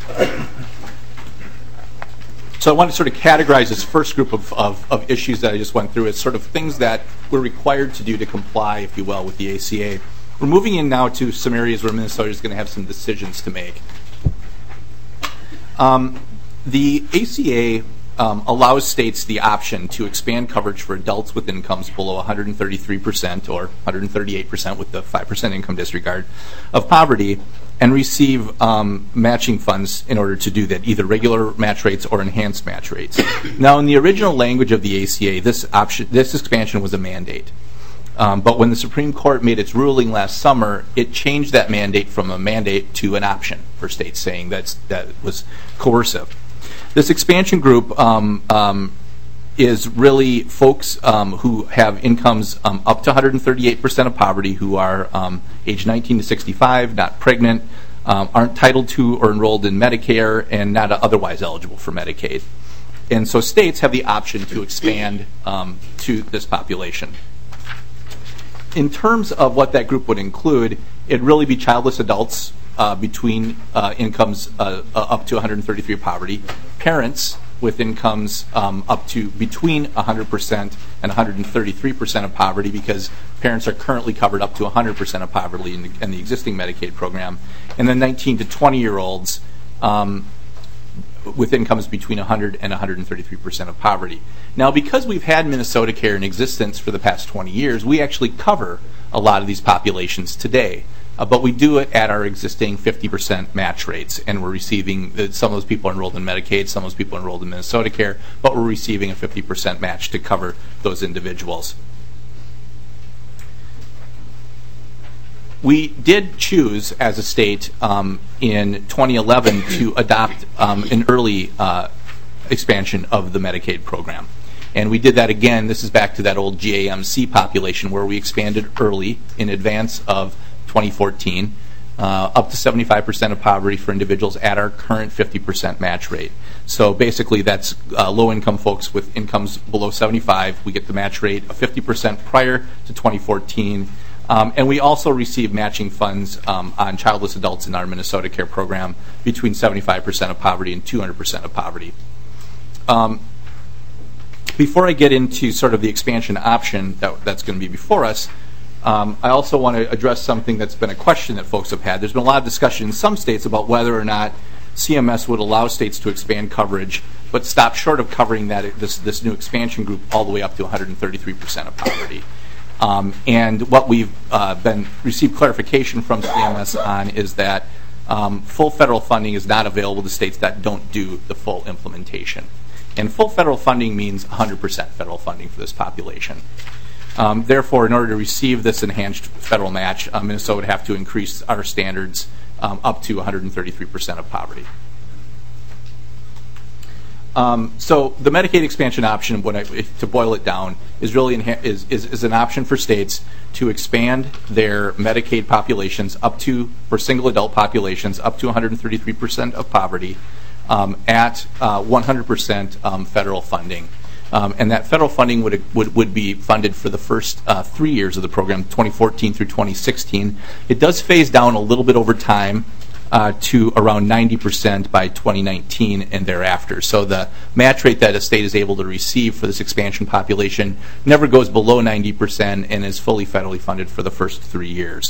So I want to sort of categorize this first group of, of, of issues that I just went through as sort of things that we're required to do to comply, if you will, with the A C A. We're moving in now to some areas where Minnesota is going to have some decisions to make. Um, the A C A um, allows states the option to expand coverage for adults with incomes below one hundred thirty-three percent or one hundred thirty-eight percent with the five percent income disregard of poverty and receive um, matching funds in order to do that, either regular match rates or enhanced match rates. Now, in the original language of the A C A, this option, this expansion was a mandate. Um, but when the Supreme Court made its ruling last summer, it changed that mandate from a mandate to an option for states, saying that's, that was coercive. This expansion group um, um, is really folks um, who have incomes um, up to one hundred thirty-eight percent of poverty, who are um, age nineteen to sixty-five, not pregnant, um, aren't titled to or enrolled in Medicare, and not otherwise eligible for Medicaid. And so states have the option to expand um, to this population. In terms of what that group would include, it'd really be childless adults uh, between uh, incomes uh, uh, up to one hundred thirty-three poverty, parents with incomes um, up to between one hundred percent and one hundred thirty-three percent of poverty, because parents are currently covered up to one hundred percent of poverty in the, in the existing Medicaid program, and then nineteen to twenty year olds um, with incomes between one hundred and one hundred thirty-three percent of poverty. Now, because we've had Minnesota Care in existence for the past twenty years, we actually cover a lot of these populations today. Uh, but we do it at our existing fifty percent match rates, and we're receiving, uh, some of those people are enrolled in Medicaid, some of those people are enrolled in Minnesota Care, but we're receiving a fifty percent match to cover those individuals. We did choose, as a state, um, in twenty eleven to adopt um, an early uh, expansion of the Medicaid program. And we did that again. This is back to that old G A M C population where we expanded early in advance of twenty fourteen, uh, up to seventy-five percent of poverty for individuals at our current fifty percent match rate. So basically that's uh, low-income folks with incomes below seventy-five. We get the match rate of fifty percent prior to twenty fourteen. Um, and we also receive matching funds um, on childless adults in our Minnesota Care program between seventy-five percent of poverty and two hundred percent of poverty. Um, before I get into sort of the expansion option that, that's going to be before us, um, I also want to address something that's been a question that folks have had. There's been a lot of discussion in some states about whether or not C M S would allow states to expand coverage, but stop short of covering that this, this new expansion group all the way up to one hundred thirty-three percent of poverty. Um, and what we've uh, been received clarification from C M S on is that um, full federal funding is not available to states that don't do the full implementation. And full federal funding means one hundred percent federal funding for this population. Um, therefore, in order to receive this enhanced federal match, uh, Minnesota would have to increase our standards um, up to one hundred thirty-three percent of poverty. Um, so the Medicaid expansion option, when I, if, to boil it down, is really inha- is, is is an option for states to expand their Medicaid populations up to, for single adult populations, up to one hundred thirty-three percent of poverty um, at uh, one hundred percent um, federal funding. Um, and that federal funding would, would would be funded for the first uh, three years of the program, twenty fourteen through twenty sixteen. It does phase down a little bit over time uh, to around ninety percent by twenty nineteen and thereafter. So the match rate that a state is able to receive for this expansion population never goes below ninety percent and is fully federally funded for the first three years.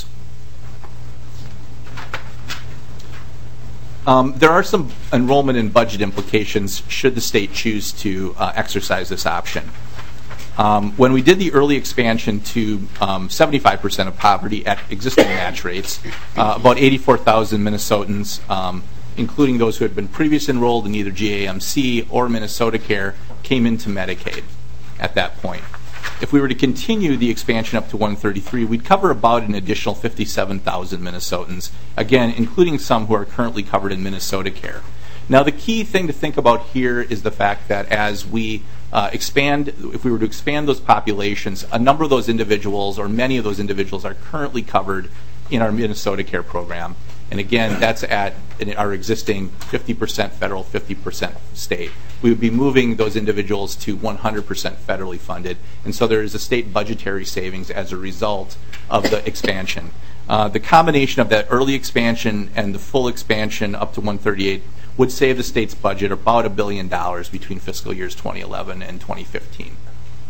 Um, there are some enrollment and budget implications should the state choose to uh, exercise this option. Um, when we did the early expansion to um, seventy-five percent of poverty at existing match rates, uh, about eighty-four thousand Minnesotans, um, including those who had been previously enrolled in either G A M C or Minnesota Care, came into Medicaid at that point. If we were to continue the expansion up to one thirty-three, we'd cover about an additional fifty-seven thousand Minnesotans, again, including some who are currently covered in Minnesota Care. Now, the key thing to think about here is the fact that as we uh, expand, if we were to expand those populations, a number of those individuals, or many of those individuals, are currently covered in our Minnesota Care program. And again, that's at our existing fifty percent federal, fifty percent state. We would be moving those individuals to one hundred percent federally funded. And so there is a state budgetary savings as a result of the expansion. Uh, the combination of that early expansion and the full expansion up to one thirty-eight would save the state's budget about a billion dollars between fiscal years twenty eleven and twenty fifteen.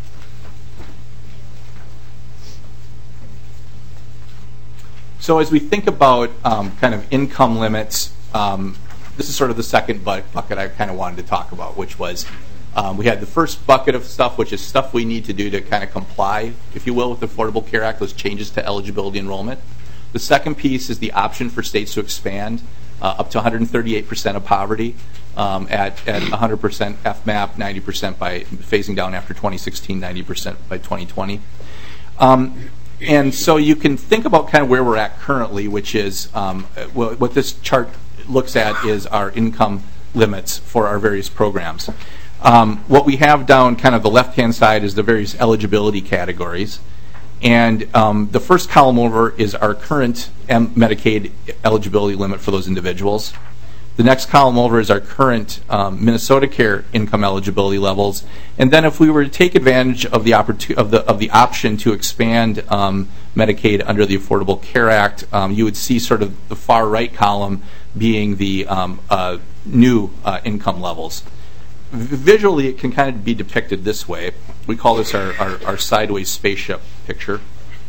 So as we think about um, kind of income limits, um, this is sort of the second bu- bucket I kind of wanted to talk about, which was um, we had the first bucket of stuff, which is stuff we need to do to kind of comply, if you will, with the Affordable Care Act, those changes to eligibility enrollment. The second piece is the option for states to expand uh, up to one hundred thirty-eight percent of poverty um, at, at one hundred percent F MAP, ninety percent by phasing down after twenty sixteen, ninety percent by twenty twenty. Um, And so you can think about kind of where we're at currently, which is um, what this chart looks at is our income limits for our various programs. Um, what we have down kind of the left-hand side is the various eligibility categories. And um, the first column over is our current M- Medicaid eligibility limit for those individuals. The next column over is our current um, Minnesota Care income eligibility levels, and then if we were to take advantage of the opportu- of the of the option to expand um, Medicaid under the Affordable Care Act, um, you would see sort of the far right column being the um, uh, new uh, income levels. V- visually, it can kind of be depicted this way. We call this our our, our sideways spaceship picture.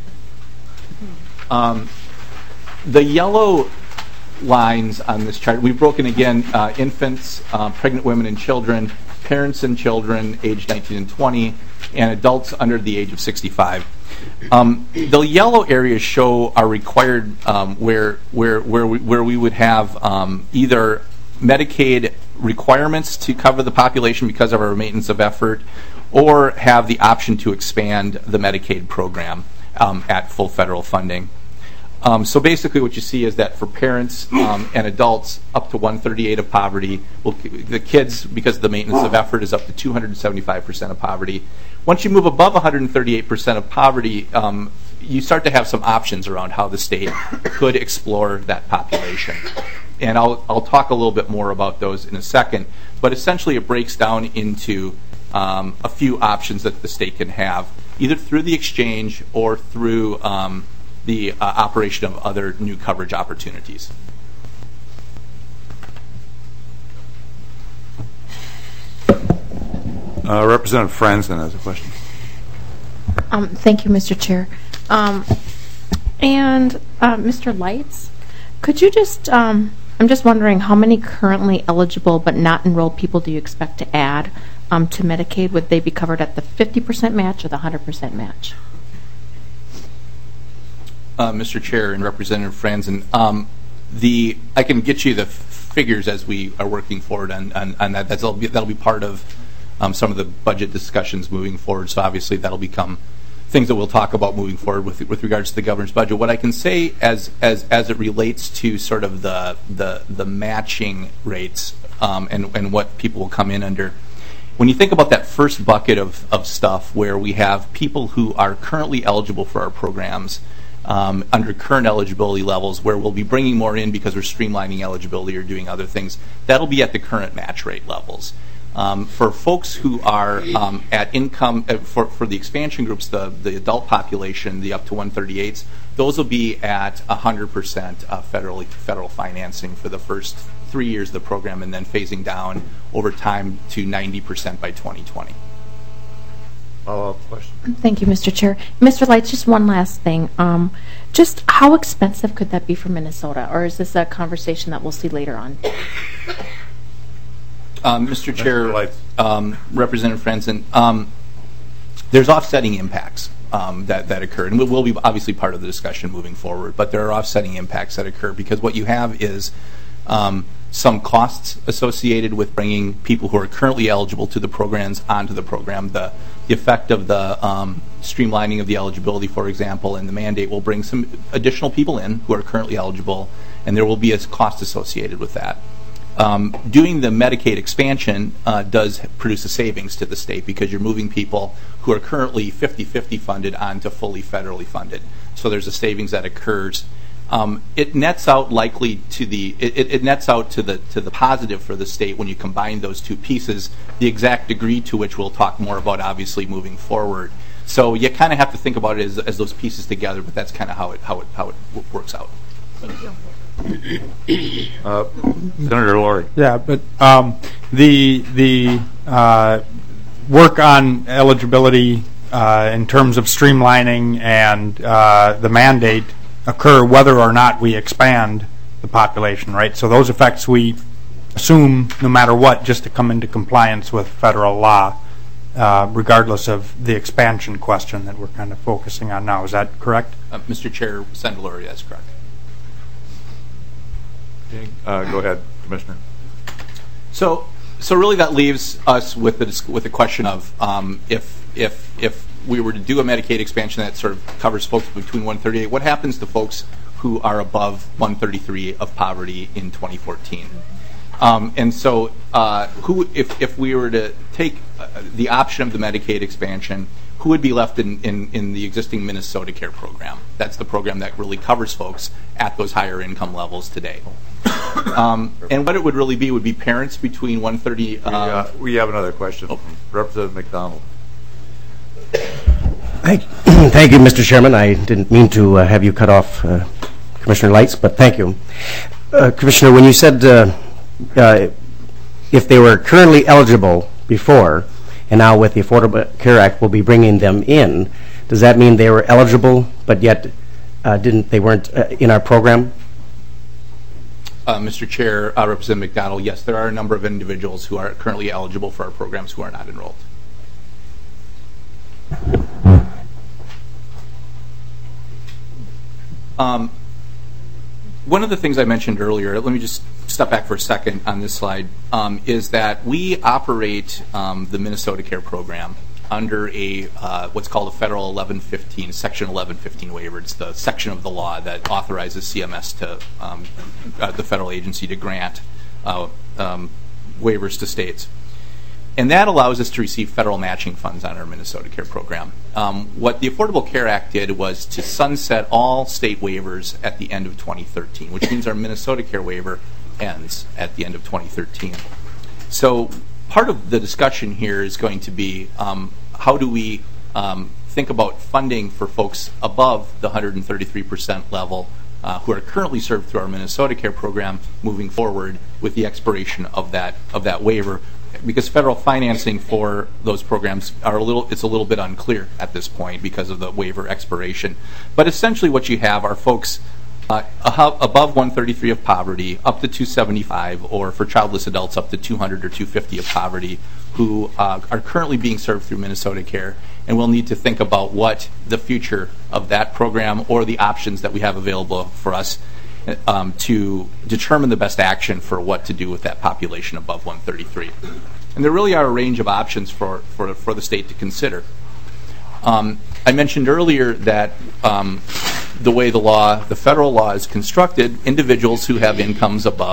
Um, the yellow lines on this chart, we've broken again uh, infants, uh, pregnant women and children, parents and children aged nineteen and twenty, and adults under the age of sixty-five. Um, the yellow areas show our required um, where where where we, where we would have um, either Medicaid requirements to cover the population because of our maintenance of effort, or have the option to expand the Medicaid program um, at full federal funding. Um, so basically what you see is that for parents um, and adults up to one thirty-eight of poverty, well, the kids, because of the maintenance of effort, is up to two hundred seventy-five percent of poverty. Once you move above one hundred thirty-eight percent of poverty, um, you start to have some options around how the state could explore that population. And I'll, I'll talk a little bit more about those in a second. But essentially it breaks down into um, a few options that the state can have, either through the exchange or through um, the uh, operation of other new coverage opportunities.
Uh, Representative Franzen has a question.
Um, thank you, Mister Chair. Um, and uh, Mister Lights, could you just, um, I'm just wondering how many currently eligible but not enrolled people do you expect to add um, to Medicaid? Would they be covered at the fifty percent match or the one hundred percent match?
Uh, Mister Chair and Representative Franzen, um, the I can get you the f- figures as we are working forward on, on, on that. That's, that'll, be, that'll be part of um, some of the budget discussions moving forward. So obviously that'll become things that we'll talk about moving forward with with regards to the governor's budget. What I can say as as as it relates to sort of the the the matching rates um, and, and what people will come in under. When you think about that first bucket of, of stuff where we have people who are currently eligible for our programs um, under current eligibility levels, where we'll be bringing more in because we're streamlining eligibility or doing other things, that'll be at the current match rate levels. Um, for folks who are um, at income, uh, for, for the expansion groups, the, the adult population, the up to one thirty-eights, those will be at one hundred percent uh, federally, federal financing for the first three years of the program, and then phasing down over time to ninety percent by twenty twenty.
Follow-up question?
Thank you, Mister Chair. Mister Lights, just one last thing. Um, just how expensive could that be for Minnesota, or is this a conversation that we'll see later on?
Um, Mister Chair, um, Representative Franzen, um, there's offsetting impacts um, that, that occur, and will be obviously part of the discussion moving forward, but there are offsetting impacts that occur because what you have is um, some costs associated with bringing people who are currently eligible to the programs onto the program. The, the effect of the um, streamlining of the eligibility, for example, and the mandate will bring some additional people in who are currently eligible, and there will be a cost associated with that. Um, doing the Medicaid expansion uh, does produce a savings to the state because you're moving people who are currently fifty fifty funded onto fully federally funded. So there's a savings that occurs. Um, it nets out likely to the it, it nets out to the to the positive for the state when you combine those two pieces. The exact degree to which we'll talk more about, obviously, moving forward. So you kind of have to think about it as, as those pieces together, but that's kind of how it how it how it w- works out. Thank you.
Uh, Senator Laurie.
Yeah, but um, the the uh, work on eligibility uh, in terms of streamlining and uh, the mandate occur whether or not we expand the population, right? So those effects we assume no matter what, just to come into compliance with federal law, uh, regardless of the expansion question that we're kind of focusing on now. Is that correct?
Uh, Mister Chair, Senator Laurie, that's correct.
Uh, go ahead, Commissioner.
So, so really, that leaves us with the with the question of um, if if if we were to do a Medicaid expansion that sort of covers folks between one thirty-eight, what happens to folks who are above one thirty-three of poverty in twenty fourteen? Um, and so, uh, who if if we were to take uh, the option of the Medicaid expansion, who would be left in, in, in the existing Minnesota Care program? That's the program that really covers folks at those higher income levels today. Um, and what it would really be would be parents between one thirty. Uh,
we, uh, we have another question. Oh. Representative McDonald.
Thank, thank you, Mister Chairman. I didn't mean to uh, have you cut off uh, Commissioner Lights, but thank you. Uh, Commissioner, when you said uh, uh, if they were currently eligible before, and now with the Affordable Care Act we'll be bringing them in, does that mean they were eligible but yet uh, didn't they weren't uh, in our program?
Uh, Mister Chair, uh, Representative McDonald, yes, there are a number of individuals who are currently eligible for our programs who are not enrolled. Um, one of the things I mentioned earlier, let me just step back for a second on this slide, um, is that we operate um, the Minnesota Care program under a uh, what's called a federal eleven fifteen, section eleven fifteen waiver. It's the section of the law that authorizes C M S to, um, uh, the federal agency, to grant uh, um, waivers to states. And that allows us to receive federal matching funds on our Minnesota Care program. Um, what the Affordable Care Act did was to sunset all state waivers at the end of twenty thirteen, which means our Minnesota Care waiver ends at the end of twenty thirteen. So part of the discussion here is going to be um, how do we um, think about funding for folks above the one hundred thirty-three percent level uh, who are currently served through our Minnesota Care program moving forward with the expiration of that of that waiver, because federal financing for those programs are a little it's a little bit unclear at this point because of the waiver expiration. But essentially what you have are folks Uh, above one thirty-three of poverty, up to two seventy-five, or for childless adults up to two hundred or two fifty of poverty, who uh, are currently being served through Minnesota Care, and we'll need to think about what the future of that program or the options that we have available for us um, to determine the best action for what to do with that population above one thirty-three. And there really are a range of options for, for, for the state to consider. Um, I mentioned earlier that um, the way the law, the federal law is constructed, individuals who have incomes above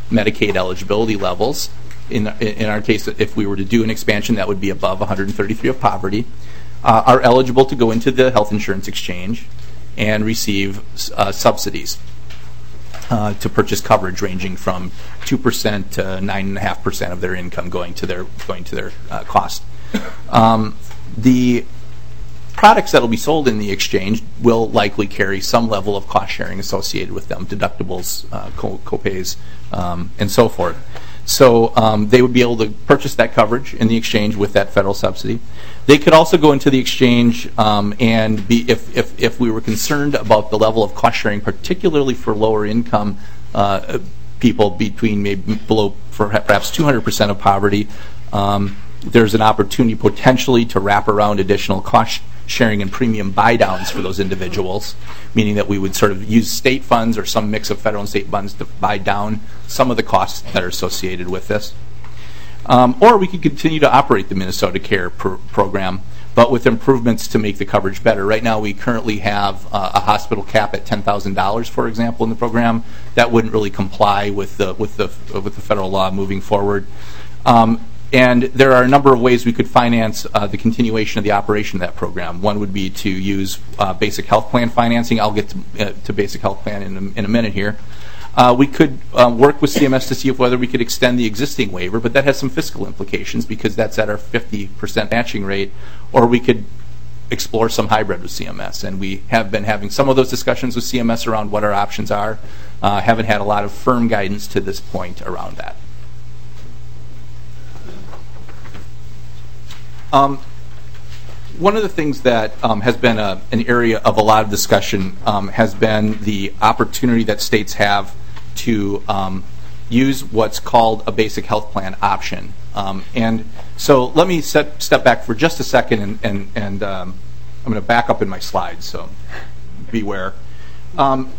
Medicaid eligibility levels. In, in our case, if we were to do an expansion, that would be above one hundred thirty-three of poverty, uh, are eligible to go into the health insurance exchange and receive uh, subsidies uh, to purchase coverage ranging from two percent to nine point five percent of their income going to their, going to their uh, cost. Um, the products that will be sold in the exchange will likely carry some level of cost sharing associated with them, deductibles, uh, co- copays, um, and so forth. So um, they would be able to purchase that coverage in the exchange with that federal subsidy. They could also go into the exchange um, and be, if, if, if we were concerned about the level of cost sharing, particularly for lower income uh, people between maybe below for perhaps two hundred percent of poverty, um, there's an opportunity potentially to wrap around additional cost sharing and premium buy downs for those individuals, meaning that we would sort of use state funds or some mix of federal and state funds to buy down some of the costs that are associated with this. Um, or we could continue to operate the Minnesota Care pr- program, but with improvements to make the coverage better. Right now we currently have uh, a hospital cap at ten thousand dollars, for example, in the program. That wouldn't really comply with the, with the, with the federal law moving forward. Um, And there are a number of ways we could finance uh, the continuation of the operation of that program. One would be to use uh, basic health plan financing. I'll get to, uh, to basic health plan in a, in a minute here. Uh, we could uh, work with C M S to see if whether we could extend the existing waiver, but that has some fiscal implications because that's at our fifty percent matching rate, or we could explore some hybrid with C M S. And we have been having some of those discussions with C M S around what our options are. Uh, haven't had a lot of firm guidance to this point around that. Um, one of the things that um, has been a, an area of a lot of discussion um, has been the opportunity that states have to um, use what's called a basic health plan option. Um, and so let me set, step back for just a second, and, and, and um, I'm going to back up in my slides, so beware. Um,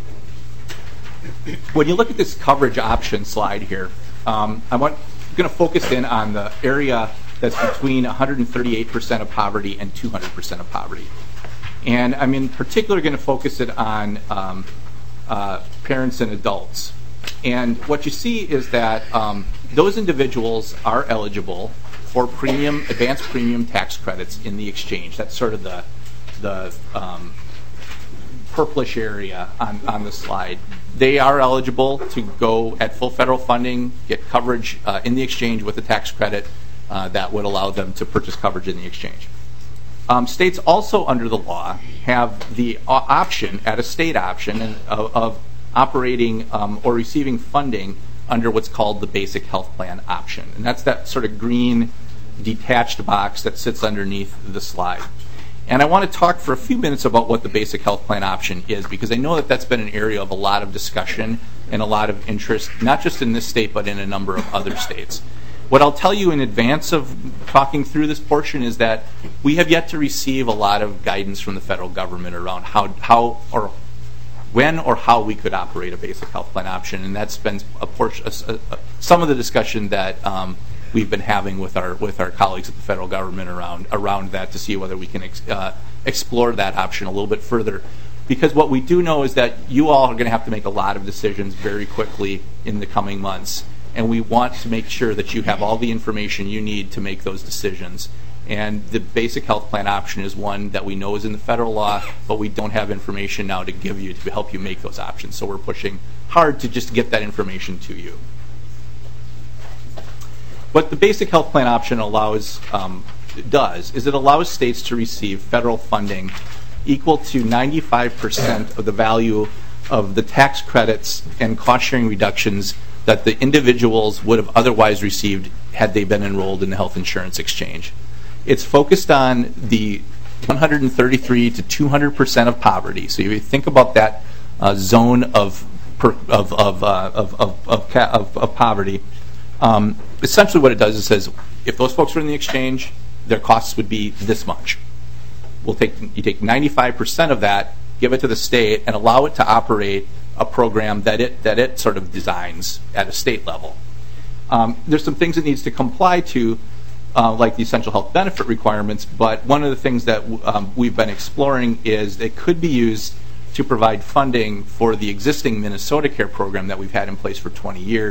when you look at this coverage option slide here, um, I'm going to focus in on the area that's between one hundred thirty-eight percent of poverty and two hundred percent of poverty. And I'm in particular going to focus it on um, uh, parents and adults. And what you see is that um, those individuals are eligible for premium, advanced premium tax credits in the exchange. That's sort of the, the um, purplish area on, on the slide. They are eligible to go at full federal funding, get coverage uh, in the exchange with a tax credit Uh, that would allow them to purchase coverage in the exchange. Um, states also under the law have the uh, option, at a state option, and, of, of operating um, or receiving funding under what's called the basic health plan option. And that's that sort of green detached box that sits underneath the slide. And I want to talk for a few minutes about what the basic health plan option is, because I know that that's been an area of a lot of discussion and a lot of interest, not just in this state, but in a number of other states. What I'll tell you in advance of talking through this portion is that we have yet to receive a lot of guidance from the federal government around how, how or when or how we could operate a basic health plan option, and that's been a portion, a, a, some of the discussion that um, we've been having with our with our colleagues at the federal government around around that to see whether we can ex, uh, explore that option a little bit further. Because what we do know is that you all are going to have to make a lot of decisions very quickly in the coming months. And we want to make sure that you have all the information you need to make those decisions. And the basic health plan option is one that we know is in the federal law, but we don't have information now to give you to help you make those options. So we're pushing hard to just get that information to you. What the basic health plan option allows, um, does is it allows states to receive federal funding equal to ninety-five percent of the value of the tax credits and cost sharing reductions that the individuals would have otherwise received had they been enrolled in the health insurance exchange. It's focused on the one hundred thirty-three to two hundred percent of poverty. So you think about that uh, zone of per, of of, uh, of of of of of poverty. Um, essentially, what it does is says if those folks are in the exchange, their costs would be this much. We'll take you take ninety-five percent of that, give it to the state, and allow it to operate a program that it that it sort of designs at a state level. Um, there's some things it needs to comply to, uh, like the essential health benefit requirements, but one of the things that um, we've been exploring is it could be used to provide funding for the existing Minnesota Care program that we've had in place for twenty years,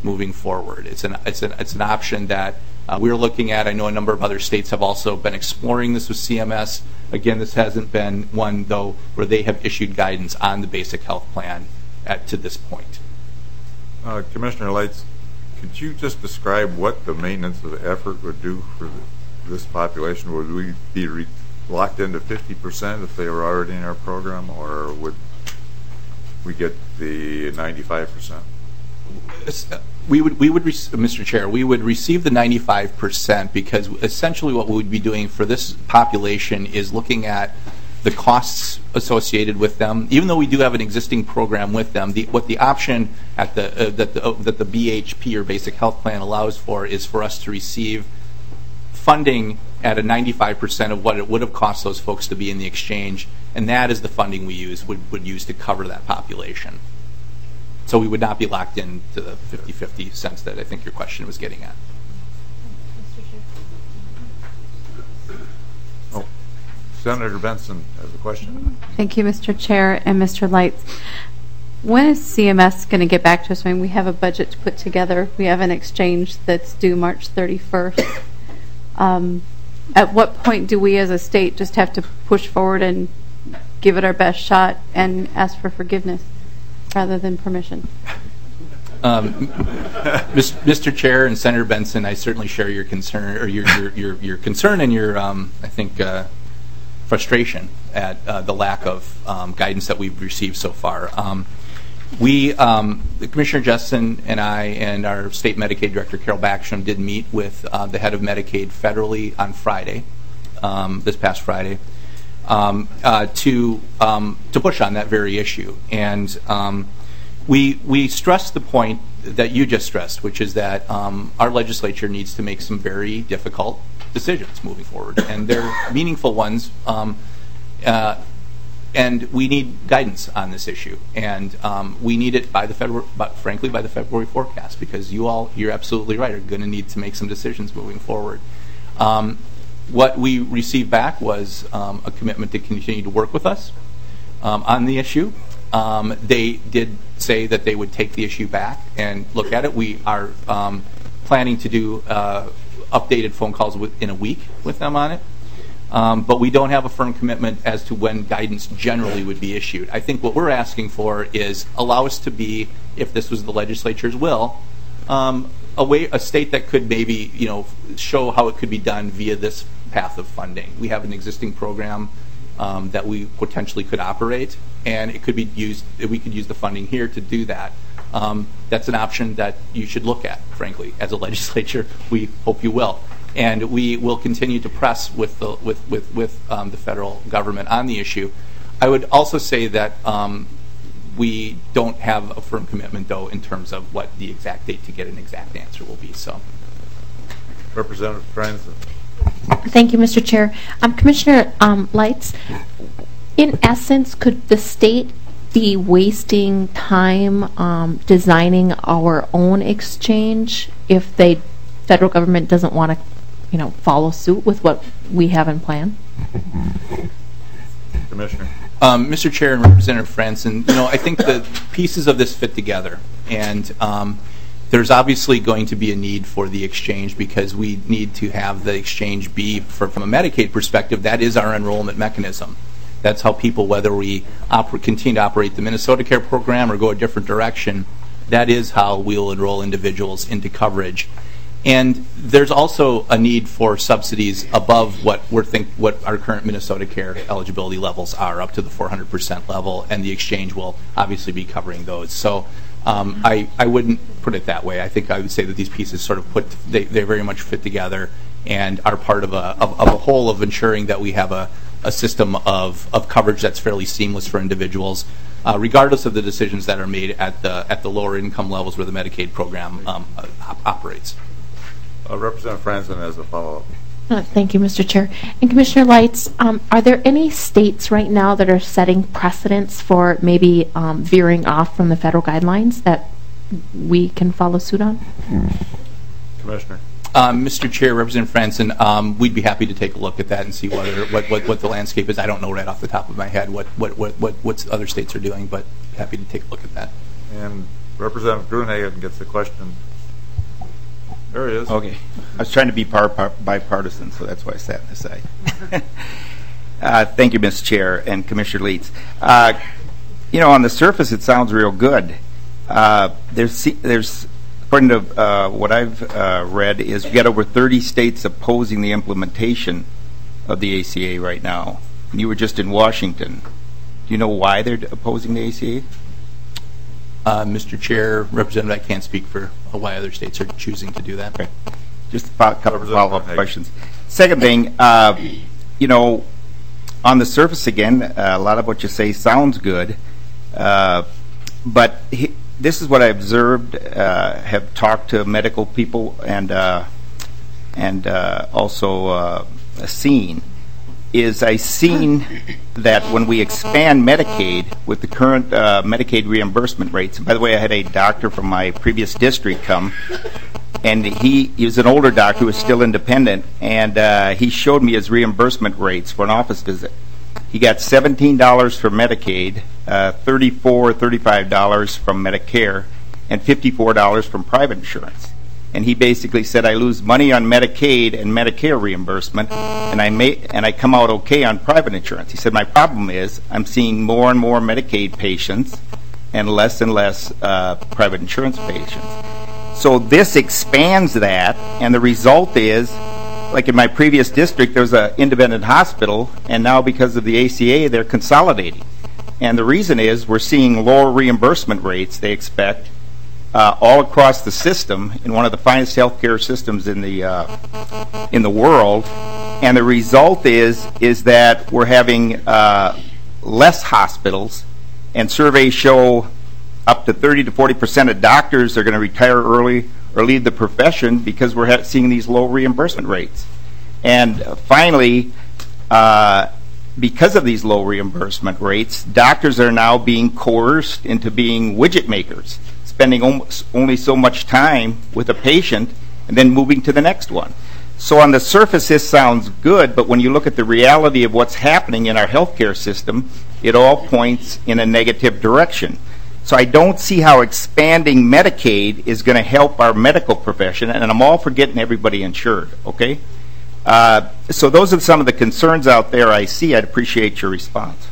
moving forward. It's an it's an it's an option that uh, we're looking at. I know a number of other states have also been exploring this with C M S. Again, this hasn't been one though where they have issued guidance on the basic health plan at to this point.
Uh, Commissioner Lights, could you just describe what the maintenance of the effort would do for the, this population? Would we be re locked into fifty percent if they were already in our program, or would we get the ninety-five percent?
We would, we would, Mister Chair, we would receive the ninety-five percent because essentially what we would be doing for this population is looking at the costs associated with them. Even though we do have an existing program with them, the, what the option at the, uh, that the uh, that the B H P or Basic Health Plan allows for is for us to receive funding at a ninety-five percent of what it would have cost those folks to be in the exchange, and that is the funding we use would would use to cover that population. So we would not be locked into the fifty fifty sense that I think your question was getting at.
Oh, Senator Benson has a question.
Thank you, Mister Chair and Mister Lights. When is C M S going to get back to us? I mean, we have a budget to put together. We have an exchange that's due March thirty-first. Um, at what point do we as a state just have to push forward and give it our best shot and ask for forgiveness rather than permission?
Um, Mister Chair and Senator Benson, I certainly share your concern, or your your your, your concern and your um, I think uh, frustration at uh, the lack of um, guidance that we've received so far. Um, we, um, the Commissioner Justin and I and our State Medicaid Director Carol Backstrom did meet with uh, the head of Medicaid federally on Friday, um, this past Friday, um, uh, to um, to push on that very issue. And um, we we stressed the point that you just stressed, which is that um, our legislature needs to make some very difficult decisions moving forward, and they're meaningful ones. Um, uh, and we need guidance on this issue, and um, we need it by the February, but frankly, by the February forecast, because you all, you're absolutely right, are going to need to make some decisions moving forward. Um, what we received back was um, a commitment to continue to work with us um, on the issue. Um, they did say that they would take the issue back and look at it. We are um, planning to do uh, updated phone calls with, in a week with them on it. Um, but we don't have a firm commitment as to when guidance generally would be issued. I think what we're asking for is allow us to be, if this was the legislature's will, um, a, way, a state that could maybe, you know, show how it could be done via this path of funding. We have an existing program um, that we potentially could operate, and it could be used. We could use the funding here to do that. Um, that's an option that you should look at, frankly, as a legislature. We hope you will. And we will continue to press with the with with with um, the federal government on the issue. I would also say that um, we don't have a firm commitment, though, in terms of what the exact date to get an exact answer will be. So,
Representative Franzen.
Thank you, Mister Chair. Um, Commissioner um, Lights, in essence, could the state be wasting time um, designing our own exchange if the federal government doesn't want to, you know, follow suit with what we have in plan?
Commissioner.
Um, Mister Chair and Representative Franzen, you know, I think the pieces of this fit together, and um, there's obviously going to be a need for the exchange because we need to have the exchange be, for, from a Medicaid perspective, that is our enrollment mechanism. That's how people, whether we oper- continue to operate the Minnesota Care program or go a different direction, that is how we'll enroll individuals into coverage. And there's also a need for subsidies above what we're think what our current Minnesota Care eligibility levels are, up to the four hundred percent level, and the exchange will obviously be covering those. So um, I, I wouldn't put it that way. I think I would say that these pieces sort of put, they, they very much fit together and are part of a, of, of a whole of ensuring that we have a, a system of, of coverage that's fairly seamless for individuals, uh, regardless of the decisions that are made at the, at the lower income levels where the Medicaid program um, op- operates.
Uh, Representative Franzen has a follow-up.
Uh, thank you, Mister Chair. And Commissioner Lights, um, are there any states right now that are setting precedents for maybe um, veering off from the federal guidelines that we can follow suit on?
Commissioner.
Um, Mister Chair, Representative Franzen, um, we'd be happy to take a look at that and see whether what, what, what the landscape is. I don't know right off the top of my head what what, what, what what other states are doing, but happy to take a look at that.
And Representative Gruenhagen gets the question There he is.
Okay. I was trying to be par- par- bipartisan, so that's why I sat on this side. uh, thank you, Miz Chair and Commissioner Leitz. Uh, you know, on the surface, it sounds real good. Uh, there's, there's, according to uh, what I've uh, read, is we got over thirty states opposing the implementation of the A C A right now. And you were just in Washington. Do you know why they're opposing the A C A?
Uh, Mister Chair, Representative, I can't speak for uh, why other states are choosing to do that.
Okay. Just a fo- couple of follow-up questions. Second thing, uh, you know, on the surface again, uh, a lot of what you say sounds good, uh, but he, this is what I observed, uh, have talked to medical people and uh, and uh, also uh, seen, is I seen that when we expand Medicaid with the current uh, Medicaid reimbursement rates, and by the way, I had a doctor from my previous district come, and he, he was an older doctor who was still independent, and uh, he showed me his reimbursement rates for an office visit. He got seventeen dollars for Medicaid, uh, thirty-four dollars, thirty-five dollars from Medicare, and fifty-four dollars from private insurance. And he basically said, I lose money on Medicaid and Medicare reimbursement, and I may, and I come out okay on private insurance. He said, my problem is I'm seeing more and more Medicaid patients and less and less uh, private insurance patients. So this expands that, and the result is, like in my previous district, there was an independent hospital, and now because of the A C A, they're consolidating. And the reason is we're seeing lower reimbursement rates, they expect, uh, all across the system, in one of the finest healthcare systems in the uh, in the world. And the result is is that we're having uh, less hospitals, and surveys show up to thirty to forty percent of doctors are going to retire early or leave the profession because we're ha- seeing these low reimbursement rates. And uh, finally, uh, because of these low reimbursement rates, doctors are now being coerced into being widget makers, spending almost only so much time with a patient and then moving to the next one. So on the surface, this sounds good, but when you look at the reality of what's happening in our healthcare system, it all points in a negative direction. So I don't see how expanding Medicaid is going to help our medical profession, and I'm all for getting everybody insured, okay? Uh, so those are some of the concerns out there I see. I'd appreciate your response.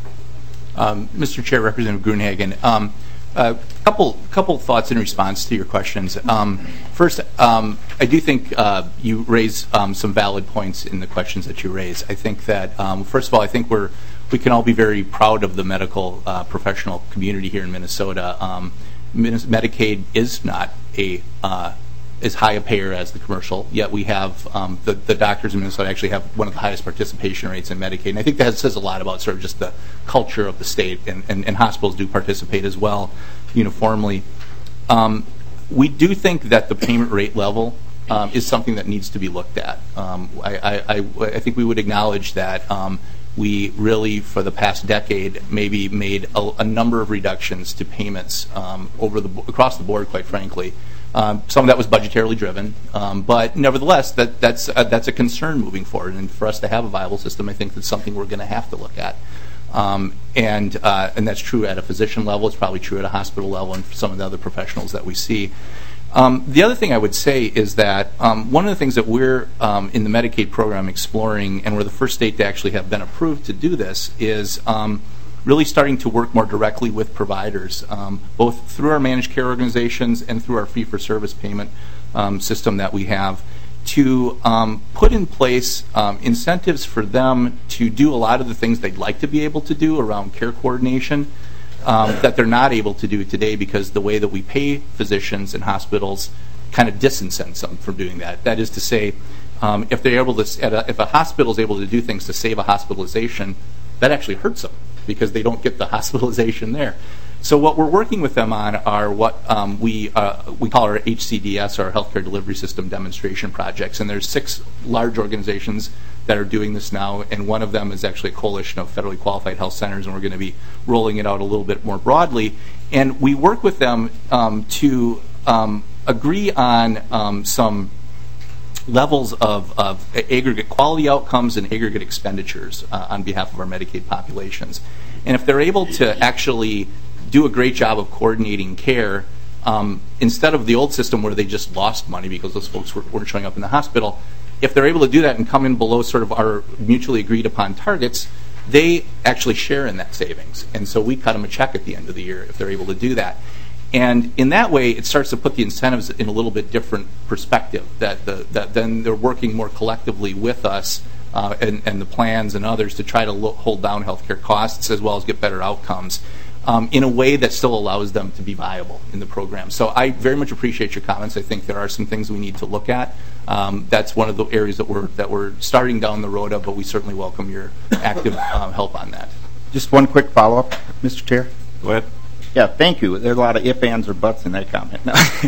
Um, Mister Chair, Representative Gruenhagen, um, a couple couple thoughts in response to your questions. Um, first, um, I do think uh, you raise um, some valid points in the questions that you raise. I think that, um, first of all, I think we're we can all be very proud of the medical uh, professional community here in Minnesota. Um, Medicaid is not a uh, as high a payer as the commercial, yet we have um, the, the doctors in Minnesota actually have one of the highest participation rates in Medicaid. And I think that says a lot about sort of just the culture of the state, and, and, and hospitals do participate as well uniformly. Um, we do think that the payment rate level um, is something that needs to be looked at. Um, I, I, I, I think we would acknowledge that um, we really, for the past decade, maybe made a, a number of reductions to payments um, over the across the board, quite frankly. Um, some of that was budgetarily driven, um, but nevertheless, that, that's a, that's a concern moving forward. And for us to have a viable system, I think that's something we're going to have to look at. Um, and uh, and that's true at a physician level. It's probably true at a hospital level, and for some of the other professionals that we see. Um, the other thing I would say is that um, one of the things that we're um, in the Medicaid program exploring, and we're the first state to actually have been approved to do this, is um, really starting to work more directly with providers, um, both through our managed care organizations and through our fee-for-service payment um, system that we have, to um, put in place um, incentives for them to do a lot of the things they'd like to be able to do around care coordination, Um, that they're not able to do today because the way that we pay physicians and hospitals kind of disincents them from doing that. That is to say, um, if they're able to, at a, if a hospital is able to do things to save a hospitalization, that actually hurts them because they don't get the hospitalization there. So what we're working with them on are what um, we uh, we call our H C D S, our Healthcare Delivery System Demonstration Projects, and there's six large organizations that are doing this now, and one of them is actually a coalition of federally qualified health centers, and we're going to be rolling it out a little bit more broadly. And we work with them um, to um, agree on um, some levels of, of aggregate quality outcomes and aggregate expenditures uh, on behalf of our Medicaid populations. And if they're able to actually do a great job of coordinating care um, instead of the old system where they just lost money because those folks were, weren't showing up in the hospital, if they're able to do that and come in below sort of our mutually agreed upon targets, they actually share in that savings. And so we cut them a check at the end of the year if they're able to do that. And in that way, it starts to put the incentives in a little bit different perspective, that, the, that then they're working more collectively with us uh, and, and the plans and others to try to lo- hold down healthcare costs as well as get better outcomes um, in a way that still allows them to be viable in the program. So I very much appreciate your comments. I think there are some things we need to look at. Um, that's one of the areas that we're, that we're starting down the road of, but we certainly welcome your active um, help on that.
Just one quick follow-up, Mister Chair.
Go ahead.
Yeah, thank you. There's a lot of ifs, ands, or buts in that comment.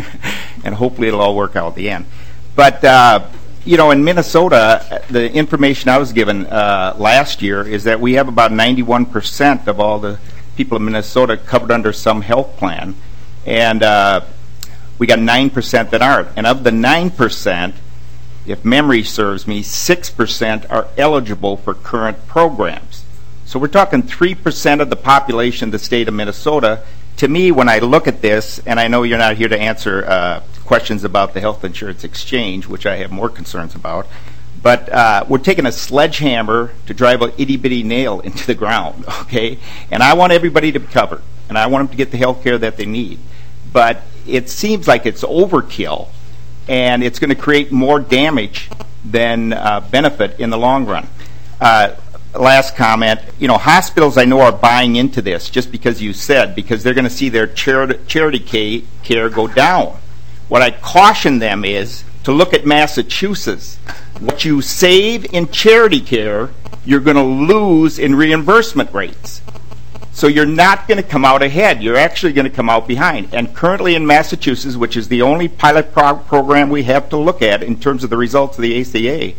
And hopefully it'll all work out at the end. But, uh, you know, in Minnesota, the information I was given uh, last year is that we have about ninety-one percent of all the people in Minnesota covered under some health plan. And uh, we got nine percent that aren't. And of the nine percent, if memory serves me, six percent are eligible for current programs. So we're talking three percent of the population of the state of Minnesota. To me, when I look at this, and I know you're not here to answer uh, questions about the health insurance exchange, which I have more concerns about, but uh, we're taking a sledgehammer to drive an itty-bitty nail into the ground, okay? And I want everybody to be covered, and I want them to get the health care that they need. But it seems like it's overkill, and it's going to create more damage than uh, benefit in the long run. Uh, Last comment, you know, hospitals I know are buying into this just because you said, because they're going to see their charity, charity care go down. What I caution them is to look at Massachusetts. What you save in charity care, you're going to lose in reimbursement rates. So you're not going to come out ahead. You're actually going to come out behind. And currently in Massachusetts, which is the only pilot pro- program we have to look at in terms of the results of the A C A,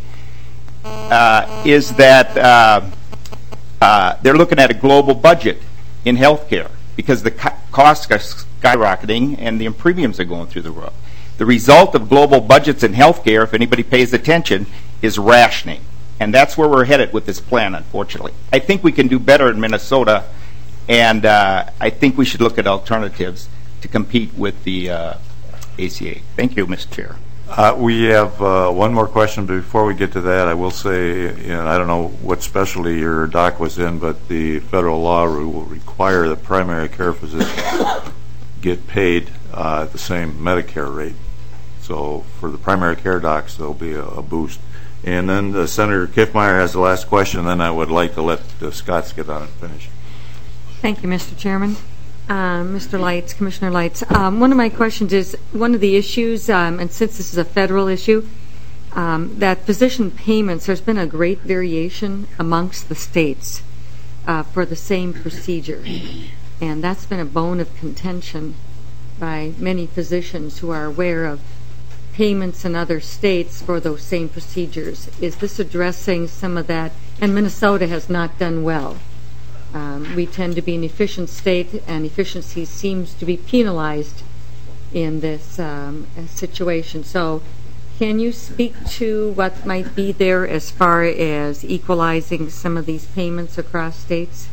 Uh, is that uh, uh, they're looking at a global budget in healthcare because the co- costs are skyrocketing and the premiums are going through the roof. The result of global budgets in healthcare, if anybody pays attention, is rationing. And that's where we're headed with this plan, unfortunately. I think we can do better in Minnesota, and uh, I think we should look at alternatives to compete with the uh, A C A. Thank you, Mister Chair.
Uh, we have uh, one more question, but before we get to that, I will say, you know, I don't know what specialty your doc was in, but the federal law will require the primary care physician get paid uh, at the same Medicare rate. So for the primary care docs, there'll be a, a boost. And then uh, Senator Kiffmeyer has the last question, and then I would like to let uh, Scotts get on and finish.
Thank you, Mister Chairman. Uh, Mister Lights, Commissioner Lights. Um, one of my questions is, one of the issues, um, and since this is a federal issue, um, that physician payments, there's been a great variation amongst the states uh, for the same procedure. And that's been a bone of contention by many physicians who are aware of payments in other states for those same procedures. Is this addressing some of that? And Minnesota has not done well. Um, we tend to be an efficient state, and efficiency seems to be penalized in this um, situation. So can you speak to what might be there as far as equalizing some of these payments across states?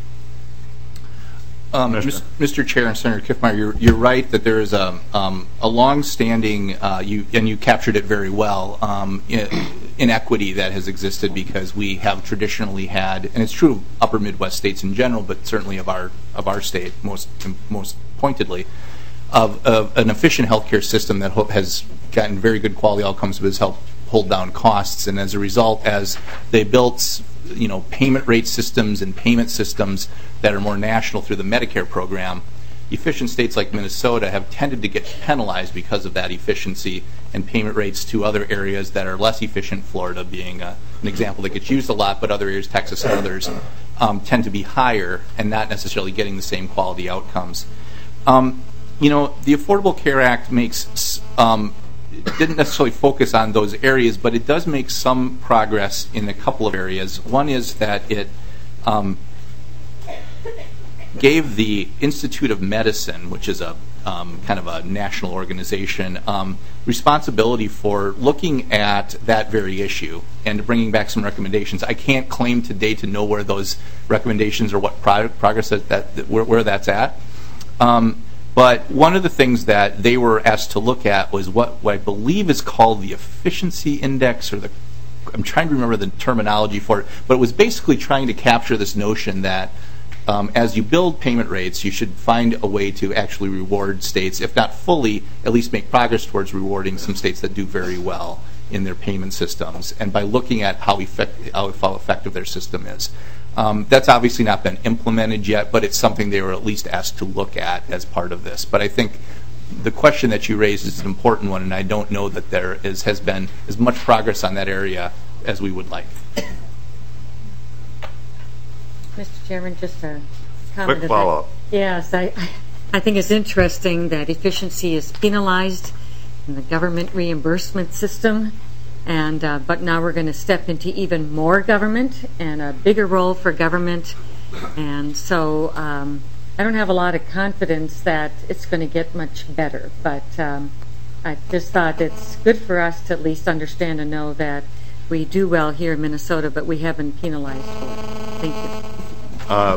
Um, Mister Chair and Senator Kiffmeyer, you're, you're right that there is a, um, a long-standing, uh, you, and you captured it very well, um, in, inequity that has existed because we have traditionally had, and it's true of upper Midwest states in general, but certainly of our of our state most most pointedly, of, of an efficient healthcare system that has gotten very good quality outcomes, but has helped hold down costs. And as a result, as they built, you know, payment rate systems and payment systems that are more national through the Medicare program, efficient states like Minnesota have tended to get penalized because of that efficiency and payment rates to other areas that are less efficient, Florida being uh, an example that gets used a lot, but other areas, Texas and others, um, tend to be higher and not necessarily getting the same quality outcomes. Um, you know, the Affordable Care Act makes um, didn't necessarily focus on those areas, but it does make some progress in a couple of areas. One is that it um, gave the Institute of Medicine, which is a um, kind of a national organization, um, responsibility for looking at that very issue and bringing back some recommendations. I can't claim today to know where those recommendations or what pro- progress that, that where, where that's at. Um, But one of the things that they were asked to look at was what, what I believe is called the efficiency index, or the, I'm trying to remember the terminology for it, but it was basically trying to capture this notion that um, as you build payment rates, you should find a way to actually reward states, if not fully, at least make progress towards rewarding some states that do very well in their payment systems, and by looking at how, effect, how effective their system is. Um, that's obviously not been implemented yet, but it's something they were at least asked to look at as part of this. But I think the question that you raised is an important one, and I don't know that there is, has been as much progress on that area as we would like.
Mister Chairman, just a comment.
Quick follow-up.
Yes, I, I think it's interesting that efficiency is penalized in the government reimbursement system. And uh, but now we're going to step into even more government and a bigger role for government, and so um, I don't have a lot of confidence that it's going to get much better. But um, I just thought it's good for us to at least understand and know that we do well here in Minnesota, but we have been penalized for it. Thank you.
Uh,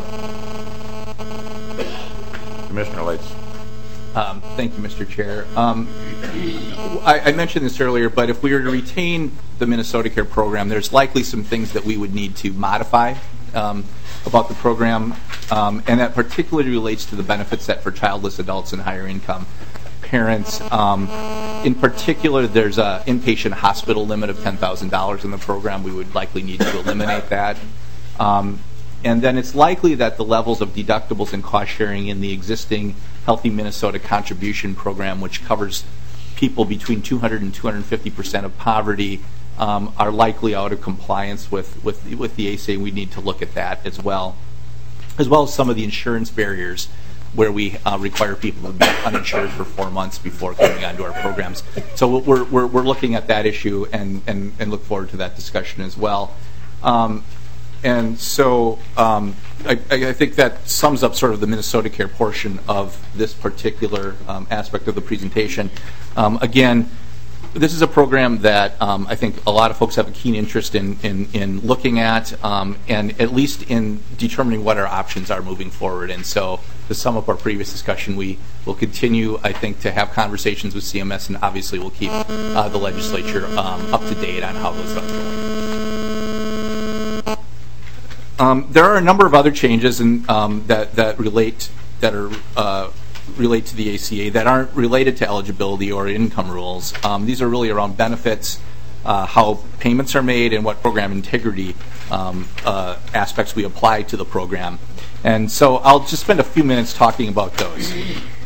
Commissioner Lights.
Um, thank you, Mister Chair. Um, I, I mentioned this earlier, but if we were to retain the Minnesota Care program, there's likely some things that we would need to modify um, about the program, um, and that particularly relates to the benefit set for childless adults and higher income parents. Um, in particular, there's an inpatient hospital limit of ten thousand dollars in the program. We would likely need to eliminate that. Um, and then it's likely that the levels of deductibles and cost sharing in the existing Healthy Minnesota Contribution Program, which covers people between two hundred and two hundred fifty percent of poverty, um, are likely out of compliance with, with, with the A C A. We need to look at that as well, as well as some of the insurance barriers where we uh, require people to be uninsured for four months before coming onto our programs. So we're, we're, we're looking at that issue and, and, and look forward to that discussion as well. Um, And so um, I, I think that sums up sort of the Minnesota Care portion of this particular um, aspect of the presentation. Um, again, this is a program that um, I think a lot of folks have a keen interest in, in, in looking at, um, and at least in determining what our options are moving forward. And so to sum up our previous discussion, we will continue, I think, to have conversations with C M S, and obviously we'll keep uh, the legislature um, up to date on how those are going. Um, there are a number of other changes in, um, that that relate that are uh, relate to the A C A that aren't related to eligibility or income rules. Um, these are really around benefits, uh, how payments are made, and what program integrity um, uh, aspects we apply to the program. And so I'll just spend a few minutes talking about those.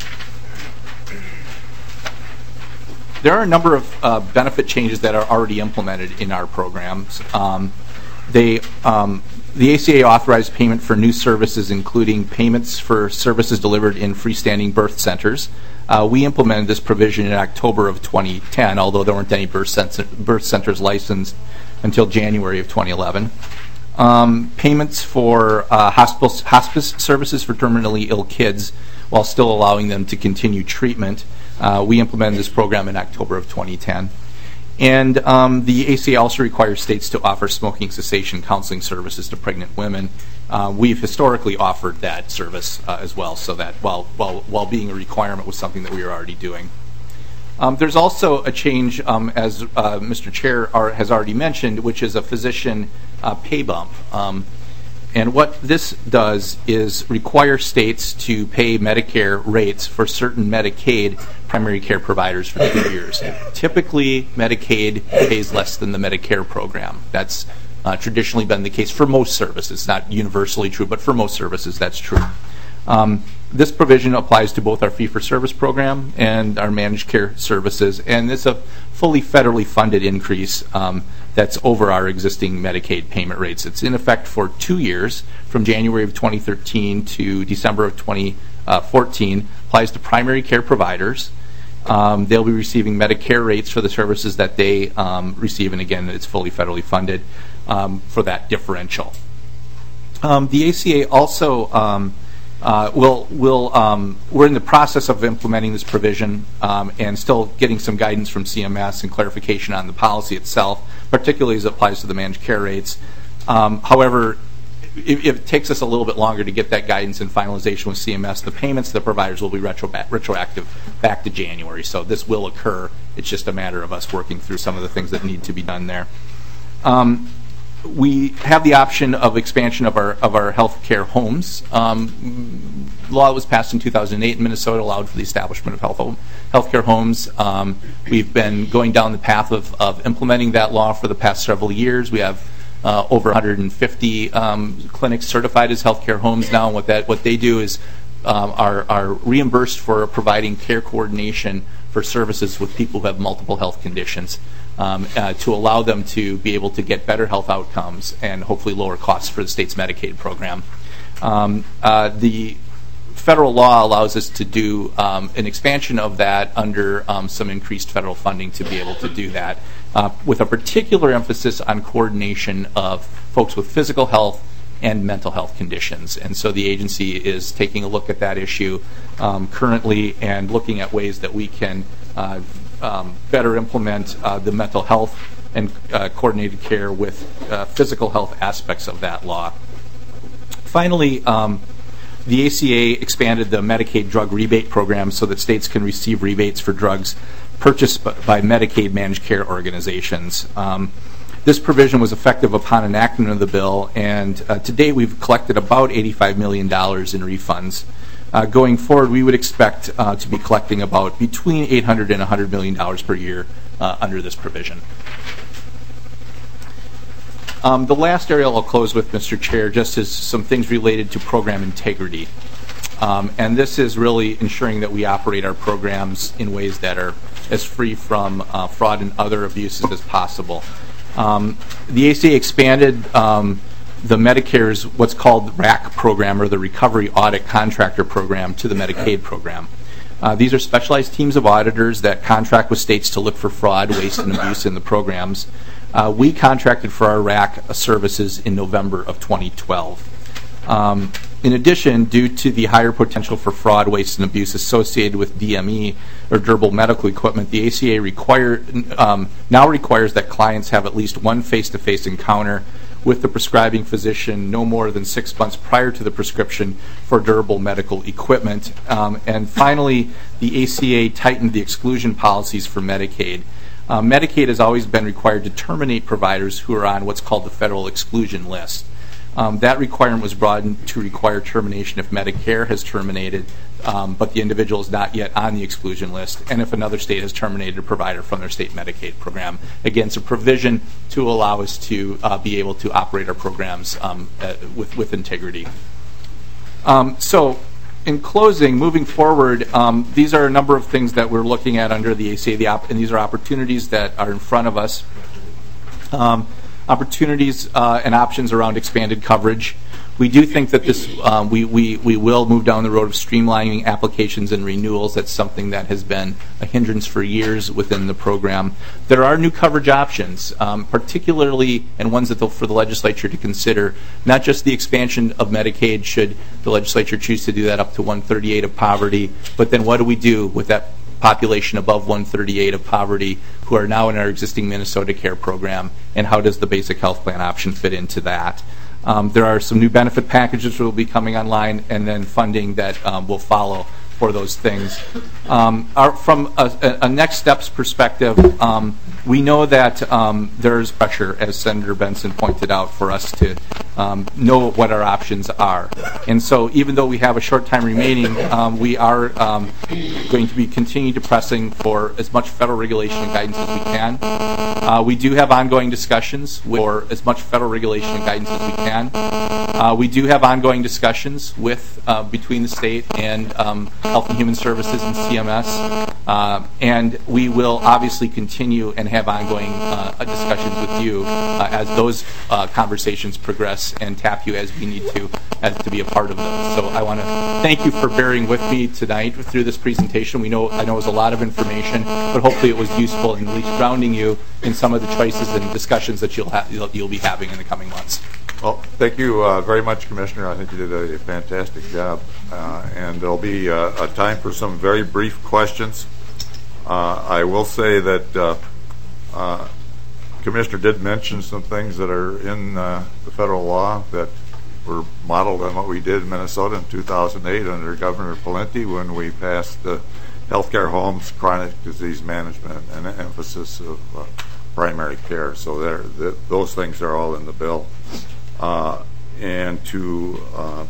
There are a number of uh, benefit changes that are already implemented in our programs. Um, they um, The A C A authorized payment for new services, including payments for services delivered in freestanding birth centers. Uh, we implemented this provision in October of twenty ten, although there weren't any birth, cent- birth centers licensed until January of twenty eleven. Um, payments for uh, hospice, hospice services for terminally ill kids, while still allowing them to continue treatment. Uh, we implemented this program in October of twenty ten. And um, the A C A also requires states to offer smoking cessation counseling services to pregnant women. Uh, we've historically offered that service uh, as well, so that while, while, while being a requirement was something that we were already doing. Um, there's also a change, um, as uh, Mister Chair are, has already mentioned, which is a physician uh, pay bump. Um, and what this does is require states to pay Medicare rates for certain Medicaid primary care providers for two years. Typically, Medicaid pays less than the Medicare program. That's uh, traditionally been the case for most services. Not universally true, but for most services, that's true. Um, this provision applies to both our fee-for-service program and our managed care services, and it's a fully federally funded increase um, that's over our existing Medicaid payment rates. It's in effect for two years, from January of twenty thirteen to December of twenty fourteen, applies to primary care providers. Um, they'll be receiving Medicare rates for the services that they um, receive, and again, it's fully federally funded um, for that differential. Um, the A C A also um, uh, will, will um, we're in the process of implementing this provision um, and still getting some guidance from C M S and clarification on the policy itself, particularly as it applies to the managed care rates. Um, however, if, if it takes us a little bit longer to get that guidance and finalization with C M S, the payments to the providers will be retro retroactive back to January. So this will occur. It's just a matter of us working through some of the things that need to be done there. Um, we have the option of expansion of our of our health care homes. Um, law that was passed in two thousand eight in Minnesota allowed for the establishment of health home, healthcare homes. Um, we've been going down the path of, of implementing that law for the past several years. We have uh, over one hundred fifty um, clinics certified as healthcare homes now. And what that what they do is um, are are reimbursed for providing care coordination for services with people who have multiple health conditions. Um, uh, to allow them to be able to get better health outcomes and hopefully lower costs for the state's Medicaid program. Um, uh, the federal law allows us to do um, an expansion of that under um, some increased federal funding to be able to do that, uh, with a particular emphasis on coordination of folks with physical health and mental health conditions. And so the agency is taking a look at that issue um, currently and looking at ways that we can uh, Um, better implement uh, the mental health and uh, coordinated care with uh, physical health aspects of that law. Finally, um, the A C A expanded the Medicaid drug rebate program so that states can receive rebates for drugs purchased by Medicaid managed care organizations. Um, this provision was effective upon enactment of the bill, and uh, to date we've collected about eighty-five million dollars in refunds. Uh, going forward, we would expect uh, to be collecting about between eight hundred and one hundred million dollars per year uh, under this provision. Um, the last area I'll close with, Mister Chair, just is some things related to program integrity. Um, and this is really ensuring that we operate our programs in ways that are as free from uh, fraud and other abuses as possible. Um, the A C A expanded um, the Medicare's what's called the R A C program, or the Recovery Audit Contractor Program, to the Medicaid program. Uh, these are specialized teams of auditors that contract with states to look for fraud, waste, and abuse in the programs. Uh, we contracted for our R A C services in November of twenty twelve. Um, in addition, due to the higher potential for fraud, waste, and abuse associated with D M E, or durable medical equipment, the A C A require, um, now requires that clients have at least one face-to-face encounter with the prescribing physician no more than six months prior to the prescription for durable medical equipment. Um, and finally, the A C A tightened the exclusion policies for Medicaid. Uh, Medicaid has always been required to terminate providers who are on what's called the federal exclusion list. Um, that requirement was broadened to require termination if Medicare has terminated, um, but the individual is not yet on the exclusion list, and if another state has terminated a provider from their state Medicaid program. Again, it's a provision to allow us to uh, be able to operate our programs um, uh, with, with integrity. Um, so, in closing, moving forward, um, these are a number of things that we're looking at under the A C A, the op- and these are opportunities that are in front of us. Um, opportunities uh, and options around expanded coverage. We do think that this um, we, we, we will move down the road of streamlining applications and renewals. That's something that has been a hindrance for years within the program. There are new coverage options, um, particularly and ones that for the legislature to consider, not just the expansion of Medicaid should the legislature choose to do that up to one thirty-eight of poverty, but then what do we do with that population above one thirty-eight of poverty who are now in our existing Minnesota Care program, and how does the basic health plan option fit into that? Um, there are some new benefit packages that will be coming online, and then funding that um, will follow for those things. Um, our, from a, a next steps perspective, um, we know that um, there's pressure, as Senator Benson pointed out, for us to um, know what our options are. And so even though we have a short time remaining, um, we are um, going to be continuing to pressing for as much federal regulation and guidance as we can. Uh, we do have ongoing discussions for as much federal regulation and guidance as we can. Uh, we do have ongoing discussions with uh, between the state and um, Health and Human Services and C M S, uh, and we will obviously continue and have ongoing uh, discussions with you uh, as those uh, conversations progress, and tap you as we need to as to be a part of those. So I want to thank you for bearing with me tonight through this presentation. We know I know it was a lot of information, but hopefully it was useful in at least grounding you in some of the choices and discussions that you'll ha- you'll, you'll be having in the coming months.
Well, thank you uh, very much, Commissioner. I think you did a, a fantastic job. Uh, and there'll be uh, a time for some very brief questions. Uh, I will say that uh, uh, Commissioner did mention some things that are in uh, the federal law that were modeled on what we did in Minnesota in two thousand eight under Governor Pawlenty when we passed the healthcare homes, chronic disease management, and an emphasis of uh, primary care. So there, the, those things are all in the bill. Uh, and to uh,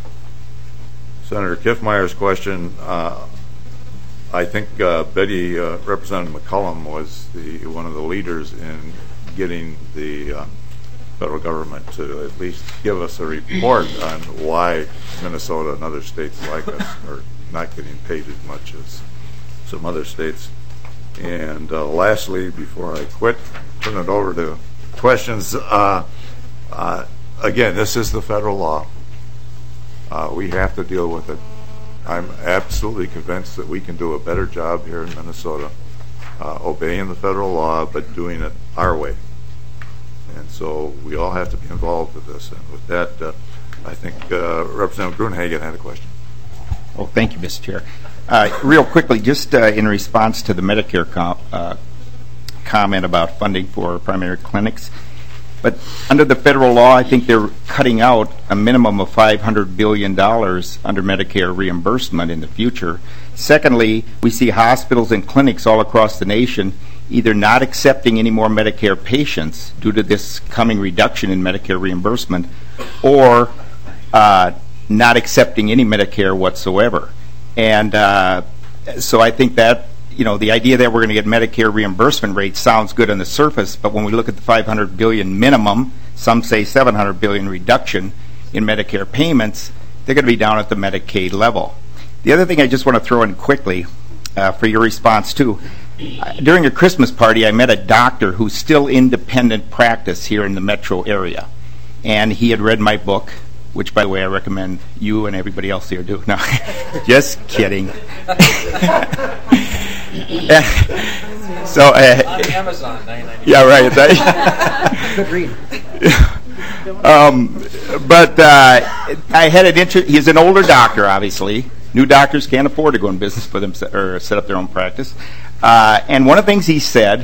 Senator Kiffmeyer's question, uh, I think uh, Betty, uh, Representative McCollum, was the one of the leaders in getting the uh, federal government to at least give us a report on why Minnesota and other states like us are not getting paid as much as some other states. And uh, lastly, before I quit, turn it over to questions. Uh, uh, again, this is the federal law. Uh, we have to deal with it. I'm absolutely convinced that we can do a better job here in Minnesota uh, obeying the federal law, but doing it our way. And so we all have to be involved with this. And with that, uh, I think uh, Representative Gruenhagen had a question.
Oh, thank you, Mister Chair. Uh, real quickly, just uh, in response to the Medicare com uh, comment about funding for primary clinics, but under the federal law, I think they're cutting out a minimum of five hundred billion dollars under Medicare reimbursement in the future. Secondly, we see hospitals and clinics all across the nation either not accepting any more Medicare patients due to this coming reduction in Medicare reimbursement, or uh, not accepting any Medicare whatsoever. And uh, so I think that, you know, the idea that we're going to get Medicare reimbursement rates sounds good on the surface, but when we look at the five hundred billion dollars minimum, some say seven hundred billion dollars reduction in Medicare payments, they're going to be down at the Medicaid level. The other thing I just want to throw in quickly uh, for your response too, uh, during a Christmas party I met a doctor who's still independent practice here in the metro area, and he had read my book, which, by the way, I recommend you and everybody else here do. No, just kidding. So, uh, on Amazon, nine ninety-nine. Yeah, right. Good read. um, but uh, I had an interest. He's an older doctor, obviously. New doctors can't afford to go in business for them or set up their own practice. Uh, and one of the things he said,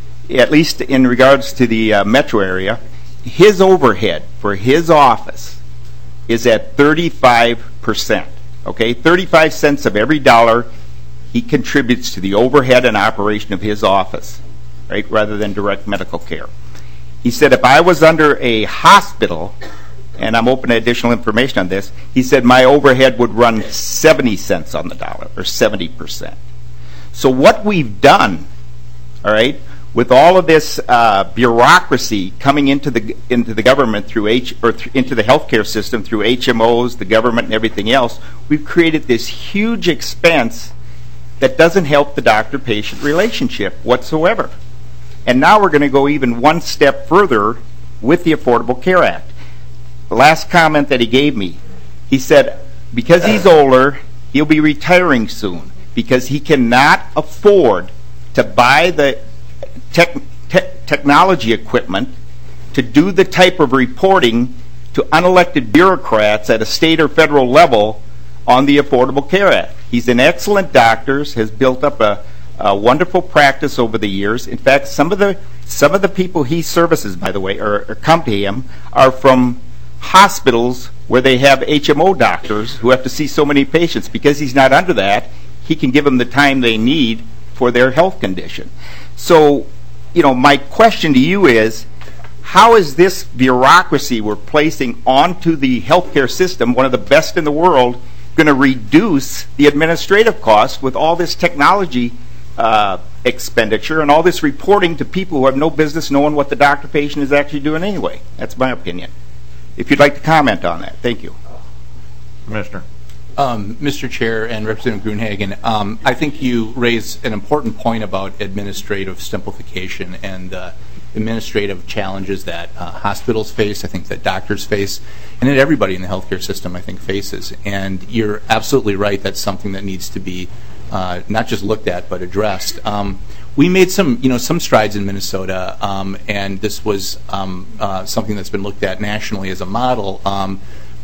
at least in regards to the uh, metro area, his overhead for his office is at thirty-five percent. Okay, thirty-five cents of every dollar he contributes to the overhead and operation of his office, right, rather than direct medical care. He said, if I was under a hospital, and I'm open to additional information on this, he said my overhead would run seventy cents on the dollar, or seventy percent. So what we've done, all right, with all of this uh, bureaucracy coming into the into the government through H or th into the healthcare system through H M Os, the government, and everything else, we've created this huge expense that doesn't help the doctor-patient relationship whatsoever. And now we're going to go even one step further with the Affordable Care Act. The last comment that he gave me, he said, because he's older, he'll be retiring soon because he cannot afford to buy the Tech, te technology equipment to do the type of reporting to unelected bureaucrats at a state or federal level on the Affordable Care Act. He's an excellent doctor, has built up a, a wonderful practice over the years. In fact, some of the some of the people he services, by the way, or, or come to him, are from hospitals where they have H M O doctors who have to see so many patients. Because he's not under that, he can give them the time they need for their health condition. So, you know, my question to you is, how is this bureaucracy we're placing onto the healthcare system, one of the best in the world, going to reduce the administrative costs with all this technology uh, expenditure and all this reporting to people who have no business knowing what the doctor-patient is actually doing anyway? That's my opinion. If you'd like to comment on that, thank you.
Commissioner.
Um, Mister Chair and Representative Gruenhagen, um, I think you raise an important point about administrative simplification and uh, administrative challenges that uh, hospitals face, I think that doctors face, and that everybody in the healthcare system, I think, faces. And you're absolutely right, that's something that needs to be uh, not just looked at, but addressed. Um, we made some, you know, some strides in Minnesota, um, and this was um, uh, something that's been looked at nationally as a model um,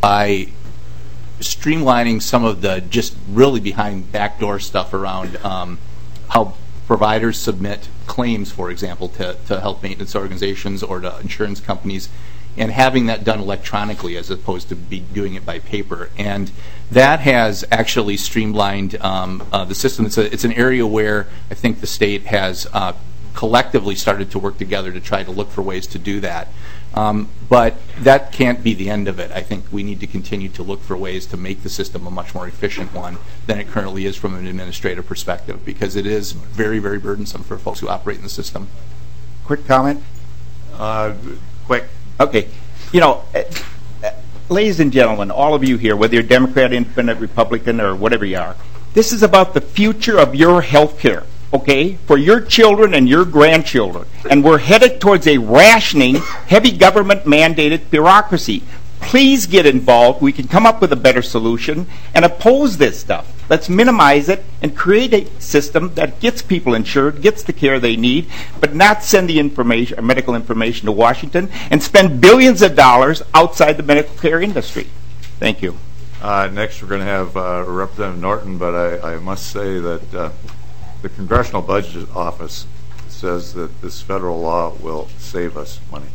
by streamlining some of the just really behind backdoor stuff around um, how providers submit claims, for example, to, to health maintenance organizations or to insurance companies, and having that done electronically as opposed to be doing it by paper. And that has actually streamlined um, uh, the system. It's, a, it's an area where I think the state has uh, collectively started to work together to try to look for ways to do that. Um, but that can't be the end of it. I think we need to continue to look for ways to make the system a much more efficient one than it currently is from an administrative perspective, because it is very, very burdensome for folks who operate in the system.
Quick comment?
Uh, quick.
Okay. You know, uh, uh, ladies and gentlemen, all of you here, whether you're Democrat, Independent, Republican, or whatever you are, this is about the future of your health care, okay, for your children and your grandchildren. And we're headed towards a rationing, heavy government-mandated bureaucracy. Please get involved. We can come up with a better solution and oppose this stuff. Let's minimize it and create a system that gets people insured, gets the care they need, but not send the information, medical information to Washington and spend billions of dollars outside the medical care industry. Thank you.
Uh, next, we're going to have uh, Representative Norton, but I, I must say that uh, the Congressional Budget Office says that this federal law will save us money.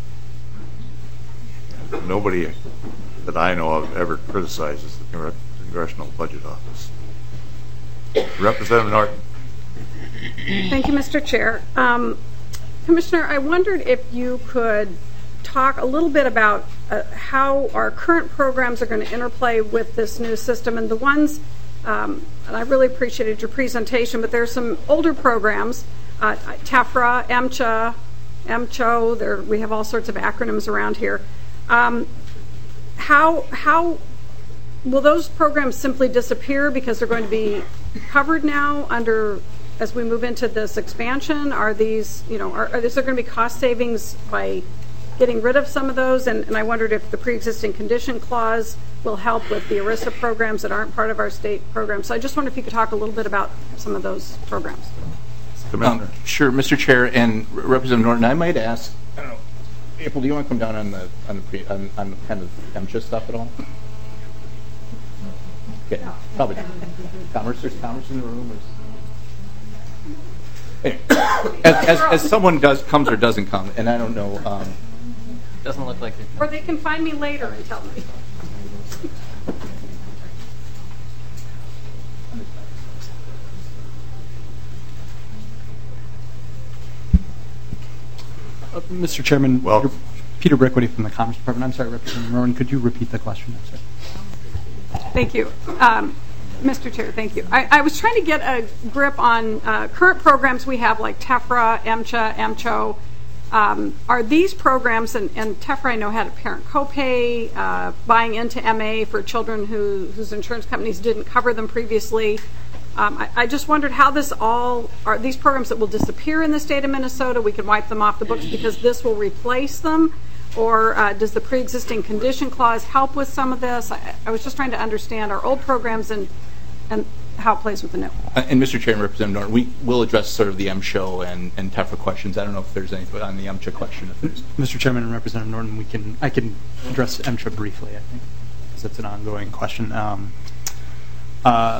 Nobody that I know of ever criticizes the Congre- Congressional Budget Office. Representative Norton.
Thank you, Mister Chair. Um, Commissioner, I wondered if you could talk a little bit about uh, how our current programs are going to interplay with this new system, and the ones, um, and I really appreciated your presentation, but there are some older programs, uh, TEFRA, MCHA, MCHO, there, we have all sorts of acronyms around here. Um, how how will those programs simply disappear because they're going to be covered now under as we move into this expansion? Are these, you know, are, are is there going to be cost savings by getting rid of some of those? And, and I wondered if the pre-existing condition clause will help with the ERISA programs that aren't part of our state program. So I just wonder if you could talk a little bit about some of those programs.
Um, sure, Mister Chair and Representative Norton, I might ask. I don't know. April, do you want to come down on the on the pre, on, on kind of MCHA stuff at all? Okay, probably not. Commerce, there's commerce in the room. Anyway, as, as, as someone does comes or doesn't come, and I don't know. Um,
doesn't look like it.
Or they can find me later and tell me.
Uh, Mister Chairman,
Well,
Peter Brickwitty from the Commerce Department. I'm sorry, Representative Rowan, could you repeat the question? I'm sorry.
Thank you. Um, Mister Chair, thank you. I, I was trying to get a grip on uh, current programs we have like TEFRA, MCHA, MCHO. Um, are these programs, and, and TEFRA I know had a parent copay, uh, buying into M A for children who, whose insurance companies didn't cover them previously. Um, I, I just wondered how this all, are these programs that will disappear in the state of Minnesota, we can wipe them off the books because this will replace them? Or uh, does the pre-existing condition clause help with some of this? I, I was just trying to understand our old programs and, and how it plays with the new.
Uh, and Mister Chair and Representative Norton, we will address sort of the MCHO and, and TEFRA questions. I don't know if there's anything on the MCHA question. If there's.
Mister Chairman and Representative Norton, we can I can address MCHA briefly, I think, because it's an ongoing question. Um, uh,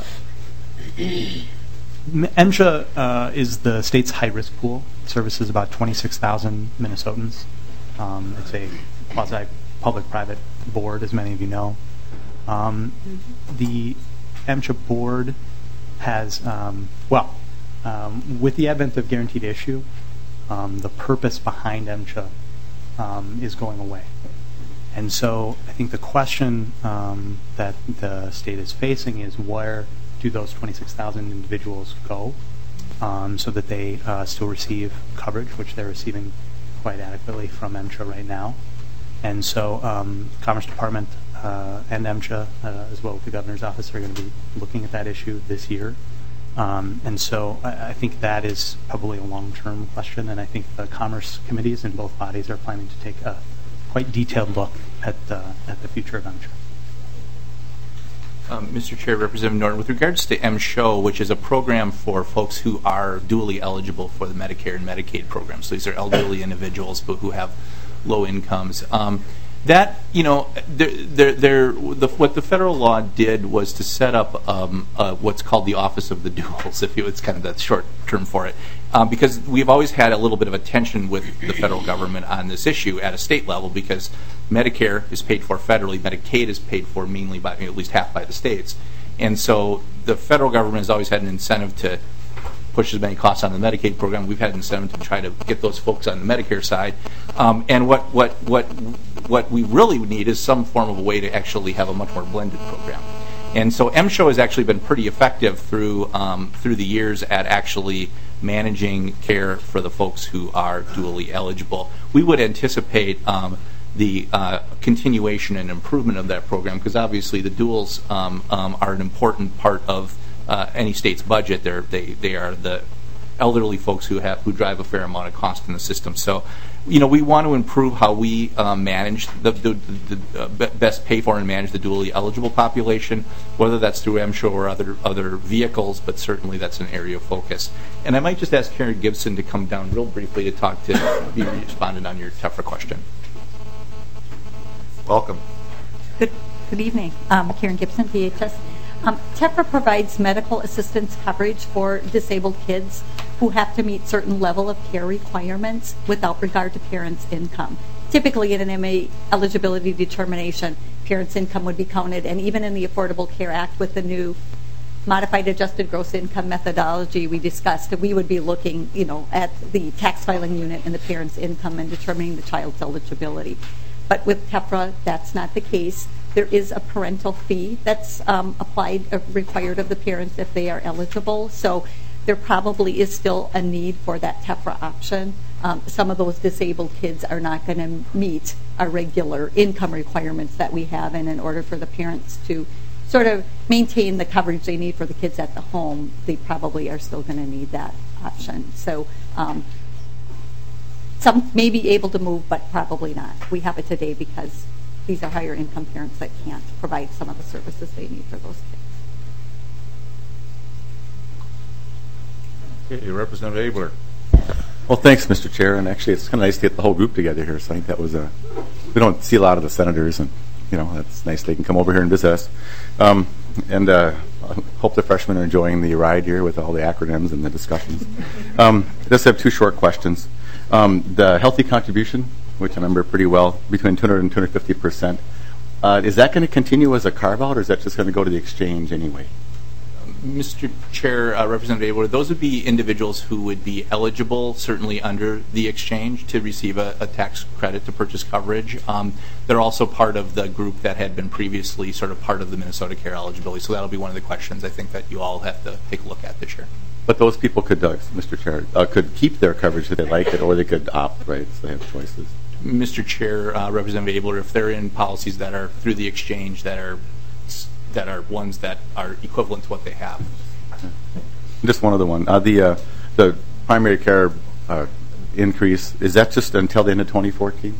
MCHA uh, is the state's high-risk pool. It services about twenty-six thousand Minnesotans. Um, it's a quasi-public-private board, as many of you know. Um, the MCHA board has, um, well, um, with the advent of guaranteed issue, um, the purpose behind MCHA um, is going away. And so I think the question um, that the state is facing is where do those twenty-six thousand individuals go um, so that they uh, still receive coverage, which they're receiving quite adequately from MCHA right now. And so um, Commerce Department uh, and MCHA, uh, as well as the Governor's Office, are going to be looking at that issue this year. Um, and so I, I think that is probably a long-term question, and I think the Commerce committees in both bodies are planning to take a quite detailed look at, uh, at the future of MCHA.
Um, Mister Chair, Representative Norton, with regards to MCHO, which is a program for folks who are dually eligible for the Medicare and Medicaid programs, so these are elderly individuals but who have low incomes. Um, That, you know, there, there, there, the, what the federal law did was to set up um, uh, what's called the Office of the Duals, if you, it's kind of the short term for it, um, because we've always had a little bit of a tension with the federal government on this issue at a state level, because Medicare is paid for federally, Medicaid is paid for mainly by, at least half by the states, and so the federal government has always had an incentive to push as many costs on the Medicaid program. We've had an incentive to try to get those folks on the Medicare side. Um, and what, what, what, what we really need is some form of a way to actually have a much more blended program. And so M S H O has actually been pretty effective through, um, through the years at actually managing care for the folks who are dually eligible. We would anticipate um, the uh, continuation and improvement of that program, because obviously the duals um, um, are an important part of Uh, any state's budget. They're, they they are the elderly folks who have who drive a fair amount of cost in the system. So, you know, we want to improve how we uh, manage the, the, the, the uh, best pay for and manage the dually eligible population, whether that's through M S H O or other other vehicles. But certainly that's an area of focus. And I might just ask Karen Gibson to come down real briefly to talk to be responded on your TEFRA question.
Welcome.
Good good evening, um, Karen Gibson, P H S. Um, TEFRA provides medical assistance coverage for disabled kids who have to meet certain level of care requirements without regard to parents' income. Typically in an M A eligibility determination, parents' income would be counted, and even in the Affordable Care Act with the new modified adjusted gross income methodology we discussed, that we would be looking, you know, at the tax filing unit and the parents' income and determining the child's eligibility. But with TEFRA, that's not the case. There is a parental fee that's um, applied, uh, required of the parents if they are eligible. So there probably is still a need for that TEFRA option. Um, some of those disabled kids are not going to meet our regular income requirements that we have, and in order for the parents to sort of maintain the coverage they need for the kids at the home, they probably are still going to need that option. So um, some may be able to move, but probably not. We have it today because these are higher income parents that can't provide some of the services they need for those
kids. Okay, Representative Abler.
Well, thanks, Mister Chair. And actually, it's kind of nice to get the whole group together here. So I think that was a, we don't see a lot of the senators, and, you know, that's nice they can come over here and visit us. Um, and uh, I hope the freshmen are enjoying the ride here with all the acronyms and the discussions. um, I just have two short questions. Um, the healthy contribution, which I remember pretty well, between two hundred and two hundred fifty percent. Uh, is that going to continue as a carve-out, or is that just going to go to the exchange anyway?
Mister Chair, uh, Representative Abler, those would be individuals who would be eligible, certainly under the exchange, to receive a, a tax credit to purchase coverage. Um, they're also part of the group that had been previously sort of part of the Minnesota Care eligibility, so that'll be one of the questions I think that you all have to take a look at this year.
But those people could, uh, Mister Chair, uh, could keep their coverage if they like it, or they could opt, right, so they have choices.
Mister Chair, uh, Representative Abler, if they're in policies that are through the exchange that are that are ones that are equivalent to what they have.
Just one other one. Uh, the uh, the primary care uh, increase, is that just until the end of twenty fourteen?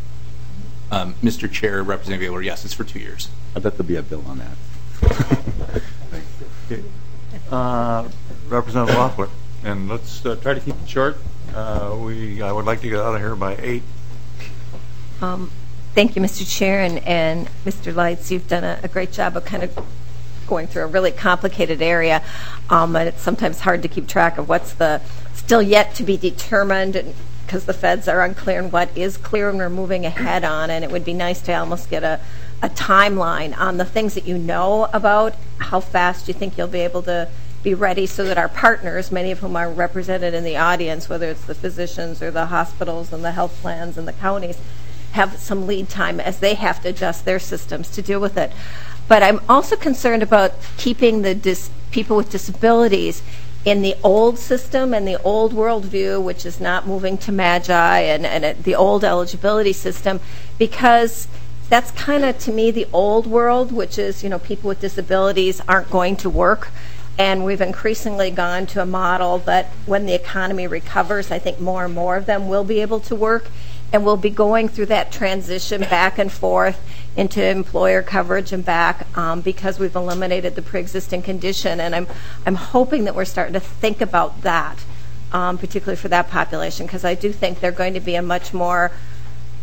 Um, Mister Chair, Representative Abler, yes, it's for two years.
I bet there'll be a bill on that.
Thanks. Okay. Uh, Representative Loeffler, and let's uh, try to keep it short. Uh, we I would like to get out of here by eight.
Um, thank you, Mister Chair, and, and Mister Lights. You've done a, a great job of kind of going through a really complicated area, um, and it's sometimes hard to keep track of what's the still yet to be determined, because the feds are unclear on what is clear and we're moving ahead on, and it would be nice to almost get a, a timeline on the things that you know about, how fast you think you'll be able to be ready, so that our partners, many of whom are represented in the audience, whether it's the physicians or the hospitals and the health plans and the counties, have some lead time as they have to adjust their systems to deal with it. But I'm also concerned about keeping the dis- people with disabilities in the old system and the old worldview, which is not moving to MAGI and, and it, the old eligibility system, because that's kind of, to me, the old world, which is, you know, people with disabilities aren't going to work. And we've increasingly gone to a model that when the economy recovers, I think more and more of them will be able to work. And we'll be going through that transition back and forth into employer coverage and back um, because we've eliminated the pre-existing condition. And I'm I'm hoping that we're starting to think about that, um, particularly for that population, because I do think they're going to be a much more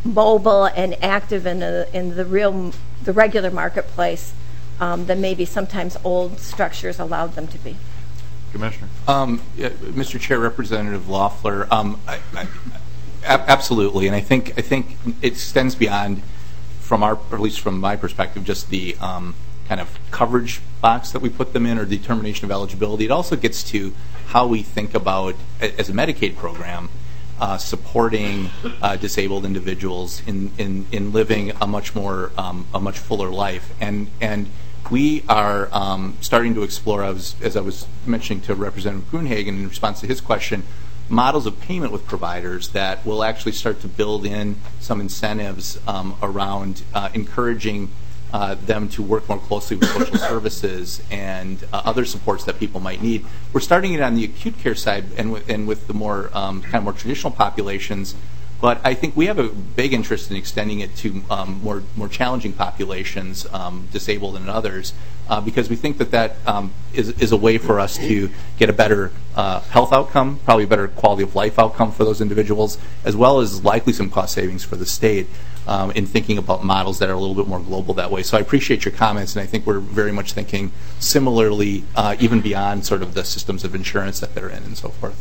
mobile and active in the, in the real, the regular marketplace um, than maybe sometimes old structures allowed them to be.
Commissioner.
Um, yeah, Mister Chair, Representative Loeffler, um, I, I, absolutely, and I think I think it extends beyond, from our, or at least from my perspective, just the um, kind of coverage box that we put them in or determination of eligibility. It also gets to how we think about, as a Medicaid program, uh, supporting uh, disabled individuals in, in, in living a much more um, a much fuller life, and and we are um, starting to explore, as, as I was mentioning to Representative Gruenhagen in response to his question, models of payment with providers that will actually start to build in some incentives um, around uh, encouraging uh, them to work more closely with social services and uh, other supports that people might need. We're starting it on the acute care side and with, and with the more um, kind of more traditional populations. But I think we have a big interest in extending it to um, more more challenging populations, um, disabled and others, uh, because we think that that um, is, is a way for us to get a better uh, health outcome, probably a better quality of life outcome for those individuals, as well as likely some cost savings for the state um, in thinking about models that are a little bit more global that way. So I appreciate your comments, and I think we're very much thinking similarly, uh, even beyond sort of the systems of insurance that they're in and so forth.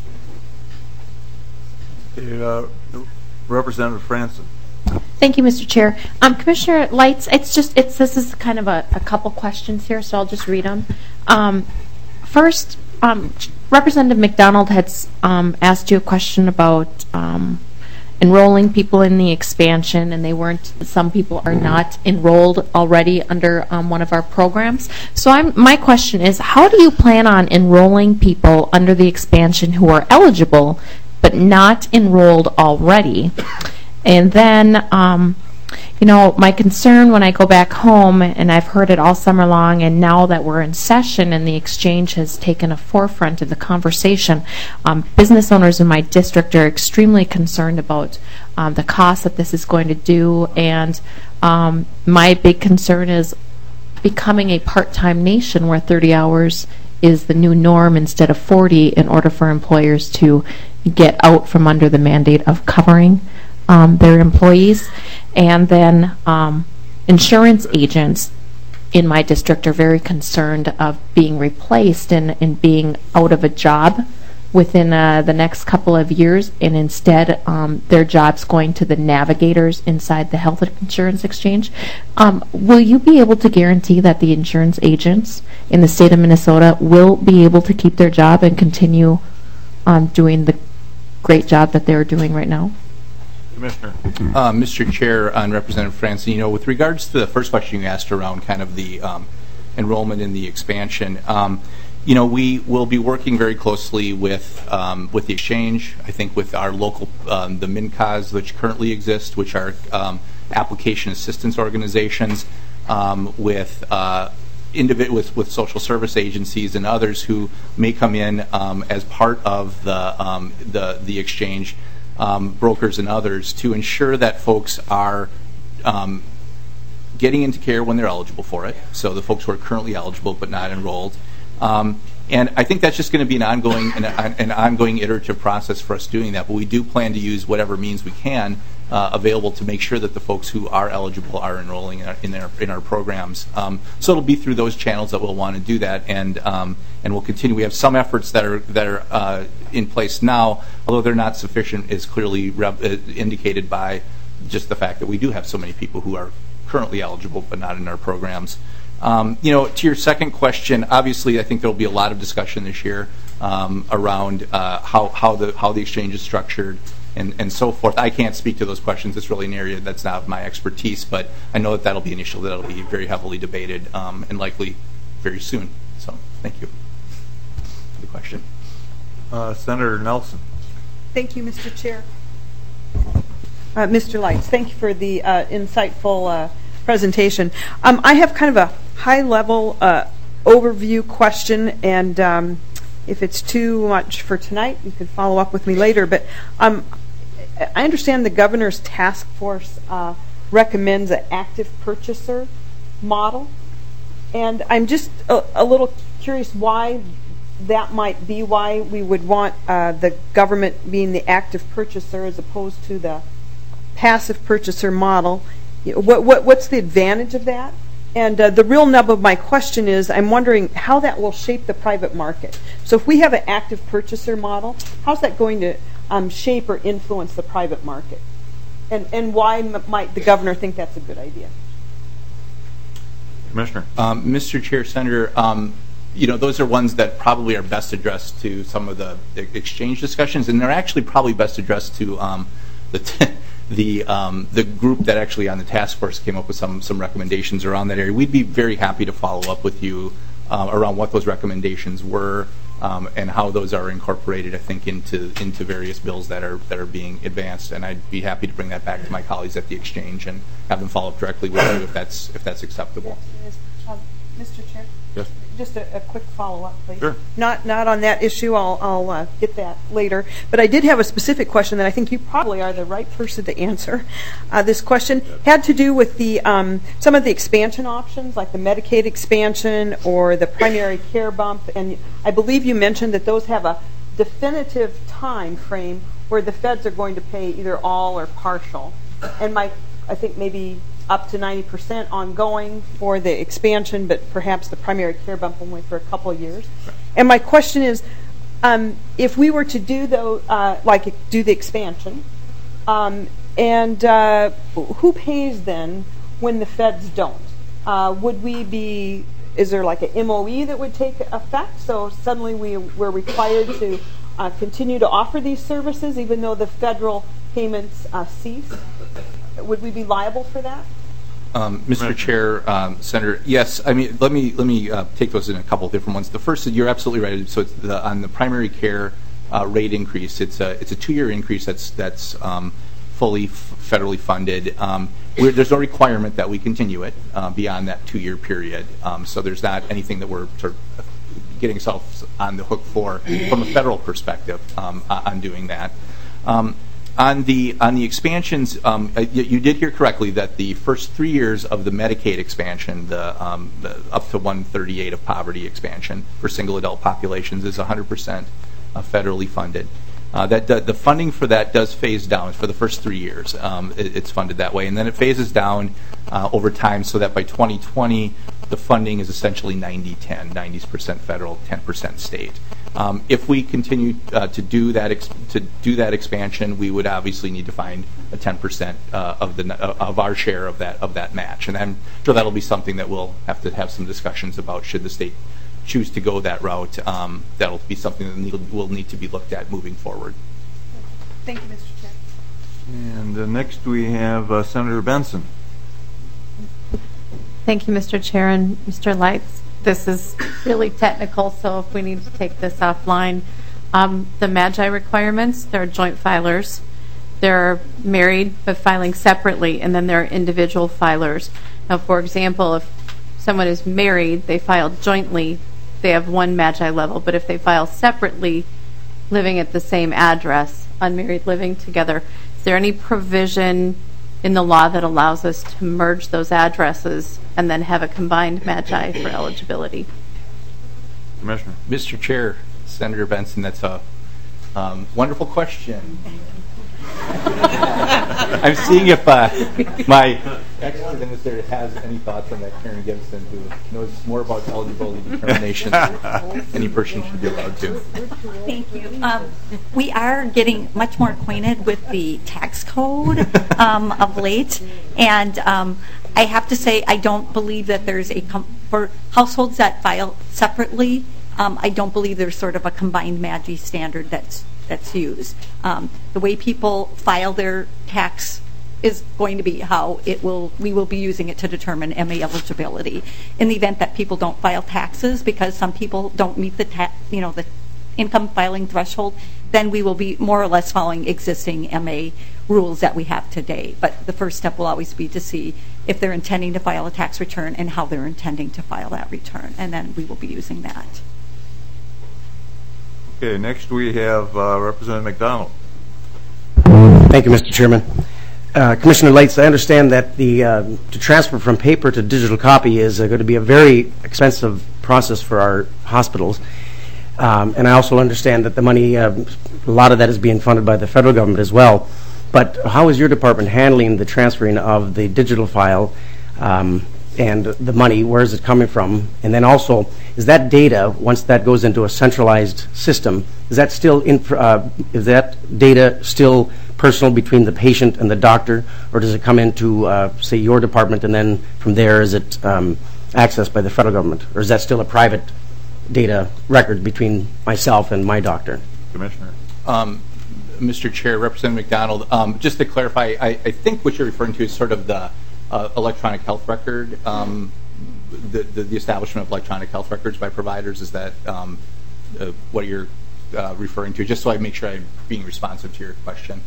Uh, Representative Franson.
Thank you, Mister Chair. Um, Commissioner Lights, it's just it's this is kind of a, a couple questions here, so I'll just read them. Um, first, um, Representative McDonald had um, asked you a question about um, enrolling people in the expansion, and they weren't. Some people are not enrolled already under um, one of our programs. So, I'm my question is, how do you plan on enrolling people under the expansion who are eligible but not enrolled already? And then, um, you know, my concern when I go back home, and I've heard it all summer long, and now that we're in session and the exchange has taken a forefront of the conversation, um, business owners in my district are extremely concerned about um, the cost that this is going to do. And um, my big concern is becoming a part-time nation where thirty hours is the new norm instead of forty, in order for employers to get out from under the mandate of covering um, their employees. And then um, insurance agents in my district are very concerned of being replaced and, and being out of a job within uh, the next couple of years, and instead um, their jobs going to the navigators inside the health insurance exchange. Um, will you be able to guarantee that the insurance agents in the state of Minnesota will be able to keep their job and continue um, doing the great job that they're doing right now?
Commissioner. Uh, Mister Chair and Representative Franson, you know, with regards to the first question you asked around kind of the um, enrollment in the expansion, um, you know, we will be working very closely with um, with the exchange. I think with our local, um, the MINCAs, which currently exist, which are um, application assistance organizations, um, with uh, Individ- with, with social service agencies and others who may come in um, as part of the um, the, the exchange, um, brokers and others, to ensure that folks are um, getting into care when they're eligible for it. So the folks who are currently eligible but not enrolled. Um, and I think that's just going to be an ongoing an, an ongoing iterative process for us doing that. But we do plan to use whatever means we can uh, available to make sure that the folks who are eligible are enrolling in our in our, in our programs. Um, so it'll be through those channels that we'll want to do that, and um, and we'll continue. We have some efforts that are that are uh, in place now, although they're not sufficient, is clearly rev- uh, indicated by just the fact that we do have so many people who are currently eligible but not in our programs. Um, you know, to your second question, obviously, I think there will be a lot of discussion this year um, around uh, how how the how the exchange is structured and and so forth. I can't speak to those questions. It's really an area that's not my expertise, but I know that that'll be an issue that'll be very heavily debated um, and likely very soon. So, thank you for the question.
Uh, Senator Nelson.
Thank you, Mister Chair. Uh, Mister Lights, thank you for the uh, insightful uh, presentation. Um, I have kind of a high-level uh, overview question, and um, if it's too much for tonight, you could follow up with me later. But um, I understand the governor's task force uh, recommends an active purchaser model, and I'm just a, a little curious why that might be, why we would want uh, the government being the active purchaser as opposed to the passive purchaser model, you know, what, what, what's the advantage of that? And uh, the real nub of my question is, I'm wondering how that will shape the private market. So if we have an active purchaser model, how's that going to um, shape or influence the private market? And, and why m- might the governor think that's a good idea?
Commissioner.
Um, Mister Chair, Senator, um, you know, those are ones that probably are best addressed to some of the exchange discussions, and they're actually probably best addressed to um, the t- the um, the group that actually on the task force came up with some some recommendations around that area. We'd be very happy to follow up with you uh, around what those recommendations were um, and how those are incorporated, I think, into into various bills that are that are being advanced. And I'd be happy to bring that back to my colleagues at the exchange and have them follow up directly with you if that's if that's acceptable.
Um, Mister Chair?
Yes.
Just a, a quick follow-up, please.
Sure.
Not not on that issue. I'll, I'll uh, get that later. But I did have a specific question that I think you probably are the right person to answer. Uh, this question had to do with the um, some of the expansion options, like the Medicaid expansion or the primary care bump. And I believe you mentioned that those have a definitive time frame where the feds are going to pay either all or partial. And my, I think maybe up to ninety percent ongoing for the expansion, but perhaps the primary care bump only for a couple of years. And my question is, um, if we were to do the, uh, like do the expansion, um, and uh, who pays then when the feds don't? Uh, would we be, is there like an M O E that would take effect? So suddenly we, we're required to uh, continue to offer these services even though the federal payments uh, cease? Would we be liable for that?
Um, Mister Chair, um, Senator, yes. I mean, let me let me uh, take those in a couple of different ones. The first, you're absolutely right. So it's the, on the primary care uh, rate increase, it's a it's a two-year increase that's that's um, fully f- federally funded. Um, we're, there's no requirement that we continue it uh, beyond that two-year period. Um, so there's not anything that we're sort of getting ourselves on the hook for from a federal perspective um, on doing that. Um, On the on the expansions, um, you, you did hear correctly that the first three years of the Medicaid expansion, the, um, the up to one thirty-eight of poverty expansion for single adult populations, is one hundred percent uh, federally funded. Uh, that the, the funding for that does phase down for the first three years. Um, it, it's funded that way, and then it phases down uh, over time, so that by twenty twenty, the funding is essentially ninety ten, ninety percent federal, ten percent state. Um, if we continue uh, to do that ex- to do that expansion, we would obviously need to find a ten percent uh, of the uh, of our share of that of that match, and I'm sure that'll be something that we'll have to have some discussions about. Should the state choose to go that route, um, that'll be something that need, will need to be looked at moving forward.
Thank you, Mister Chair.
And uh, next we have uh, Senator Benson.
Thank you, Mister Chair and Mister Lights. This is really technical, so if we need to take this offline. Um, the MAGI requirements, there are joint filers. They're married but filing separately, and then there are individual filers. Now, for example, if someone is married, they file jointly, they have one MAGI level, but if they file separately, living at the same address, unmarried living together, is there any provision in the law that allows us to merge those addresses and then have a combined MAGI for eligibility?
Commissioner.
Mister Chair, Senator Benson, that's a um, wonderful question. I'm seeing if uh, my expert minister has any thoughts on that. Karen Gibson, who knows more about eligibility determination than any person should be allowed to.
Thank you. Um, we are getting much more acquainted with the tax code um, of late, and um, I have to say I don't believe that there's a com- for households that file separately. Um, I don't believe there's sort of a combined MAGI standard that's that's used. Um, the way people file their tax is going to be how it will. We will be using it to determine M A eligibility. In the event that people don't file taxes because some people don't meet the ta- you know the income filing threshold, then we will be more or less following existing M A rules that we have today. But the first step will always be to see if they're intending to file a tax return and how they're intending to file that return, and then we will be using that.
Okay, next we have uh, Representative McDonald.
Thank you, Mister Chairman. Uh, Commissioner Lights, I understand that the uh, to transfer from paper to digital copy is uh, going to be a very expensive process for our hospitals. Um, and I also understand that the money, uh, a lot of that is being funded by the federal government as well. But how is your department handling the transferring of the digital file um, and the money? Where is it coming from? And then also, is that data, once that goes into a centralized system, is that still in, uh, is that data still personal between the patient and the doctor, or does it come into, uh, say, your department, and then from there is it um, accessed by the federal government, or is that still a private data record between myself and my doctor?
Commissioner.
Um, Mister Chair, Representative McDonald, um, just to clarify, I, I think what you're referring to is sort of the uh, electronic health record, um, the, the, the establishment of electronic health records by providers. Is that um, uh, what you're uh, referring to? Just so I make sure I'm being responsive to your question.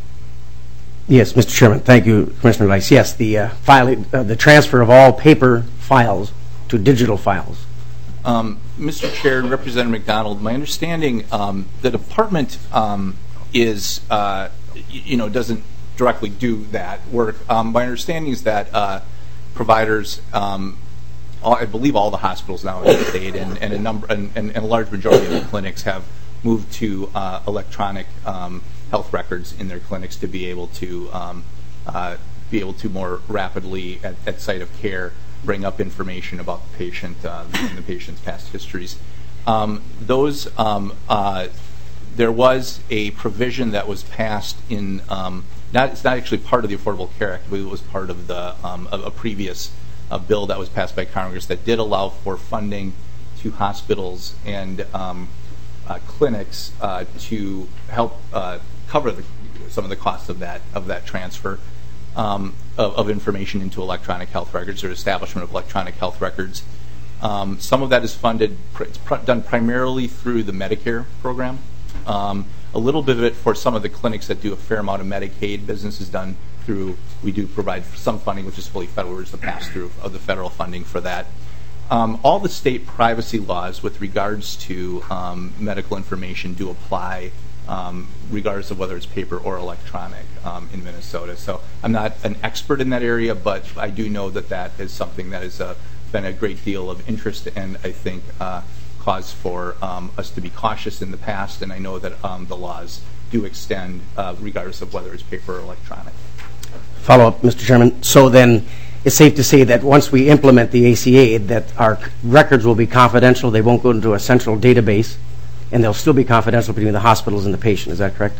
Yes, Mister Chairman. Thank you, Commissioner Lice. Yes, the uh, filing, uh, the transfer of all paper files to digital files.
Um, Mister Chair and Representative McDonald, my understanding, um, the department um, is, uh, you know, doesn't directly do that work. Um, my understanding is that uh, providers, um, all, I believe all the hospitals now in the state and, and a number and, and, and a large majority of the clinics have moved to uh, electronic um, health records in their clinics to be able to um, uh, be able to more rapidly at, at site of care bring up information about the patient uh, and the patient's past histories. Um, those um, uh, there was a provision that was passed in um, not it's not actually part of the Affordable Care Act, but it was part of the um, of a previous uh, bill that was passed by Congress that did allow for funding to hospitals and um, uh, clinics uh, to help uh, cover the, some of the costs of that of that transfer um, of, of information into electronic health records or establishment of electronic health records. Um, some of that is funded, it's pr done primarily through the Medicare program. Um, a little bit of it for some of the clinics that do a fair amount of Medicaid business is done through, we do provide some funding which is fully federal, which is the pass-through of the federal funding for that. Um, all the state privacy laws with regards to um, medical information do apply um, regardless of whether it's paper or electronic um, in Minnesota. So I'm not an expert in that area, but I do know that that is something that has uh, been a great deal of interest and I think uh, cause for um, us to be cautious in the past, and I know that um, the laws do extend uh, regardless of whether it's paper or electronic.
Follow up, Mister Chairman. So then it's safe to say that once we implement the A C A, that our records will be confidential, they won't go into a central database, and they'll still be confidential between the hospitals and the patient. Is that correct?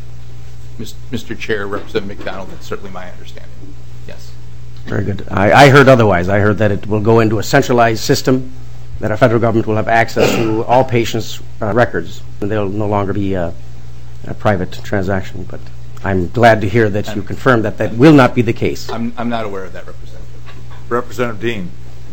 Mister Chair, Representative McDonald, that's certainly my understanding. Yes.
Very good. I, I heard otherwise. I heard that it will go into a centralized system, that our federal government will have access to all patients' uh, records, and they'll no longer be uh, a private transaction. But I'm glad to hear that you confirm that that will not be the case.
I'm, I'm not aware of that, Representative.
Representative Dean.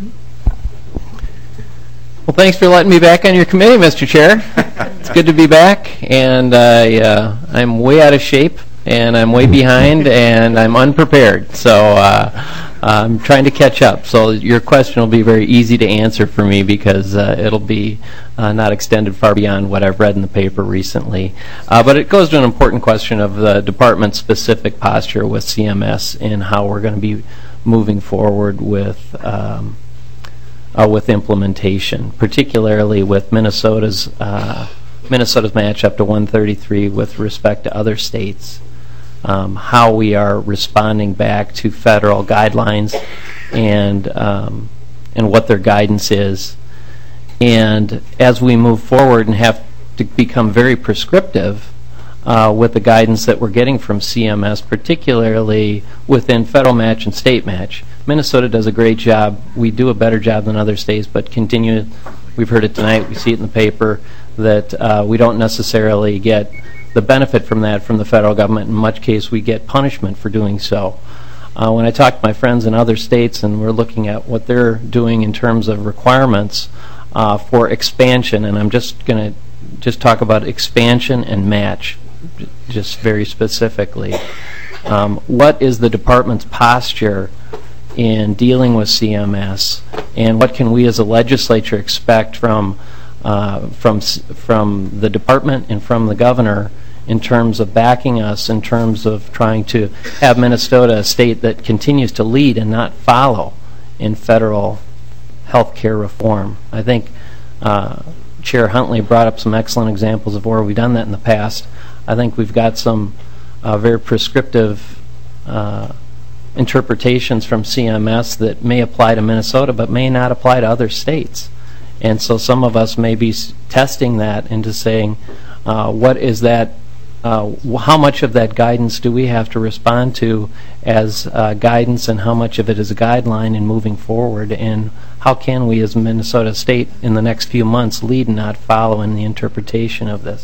Well, thanks for letting me back on your committee, Mister Chair. It's good to be back, and I, uh, I'm way out of shape, and I'm way behind, and I'm unprepared. So uh, I'm trying to catch up. So your question will be very easy to answer for me because uh, it'll be uh, not extended far beyond what I've read in the paper recently. Uh, but it goes to an important question of the department's specific posture with C M S and how we're going to be moving forward with um, uh, with implementation, particularly with Minnesota's uh, Minnesota's match up to one thirty-three with respect to other states. Um, how we are responding back to federal guidelines and um, and what their guidance is. And as we move forward and have to become very prescriptive uh, with the guidance that we're getting from C M S, particularly within federal match and state match, Minnesota does a great job. We do a better job than other states, but continue. We've heard it tonight. We see it in the paper that uh, we don't necessarily get the benefit from that from the federal government. In much case, we get punishment for doing so. Uh, when I talk to my friends in other states and we're looking at what they're doing in terms of requirements uh, for expansion, and I'm just going to just talk about expansion and match, just very specifically. Um, what is the department's posture in dealing with C M S, and what can we as a legislature expect from Uh, from from the department and from the governor in terms of backing us, in terms of trying to have Minnesota a state that continues to lead and not follow in federal health care reform. I think uh, Chair Huntley brought up some excellent examples of where we've done that in the past. I think we've got some uh, very prescriptive uh, interpretations from C M S that may apply to Minnesota but may not apply to other states. And so some of us may be s- testing that into saying, uh, what is that, uh, how much of that guidance do we have to respond to as uh, guidance, and how much of it is a guideline in moving forward, and how can we as Minnesota State in the next few months lead and not follow in the interpretation of this?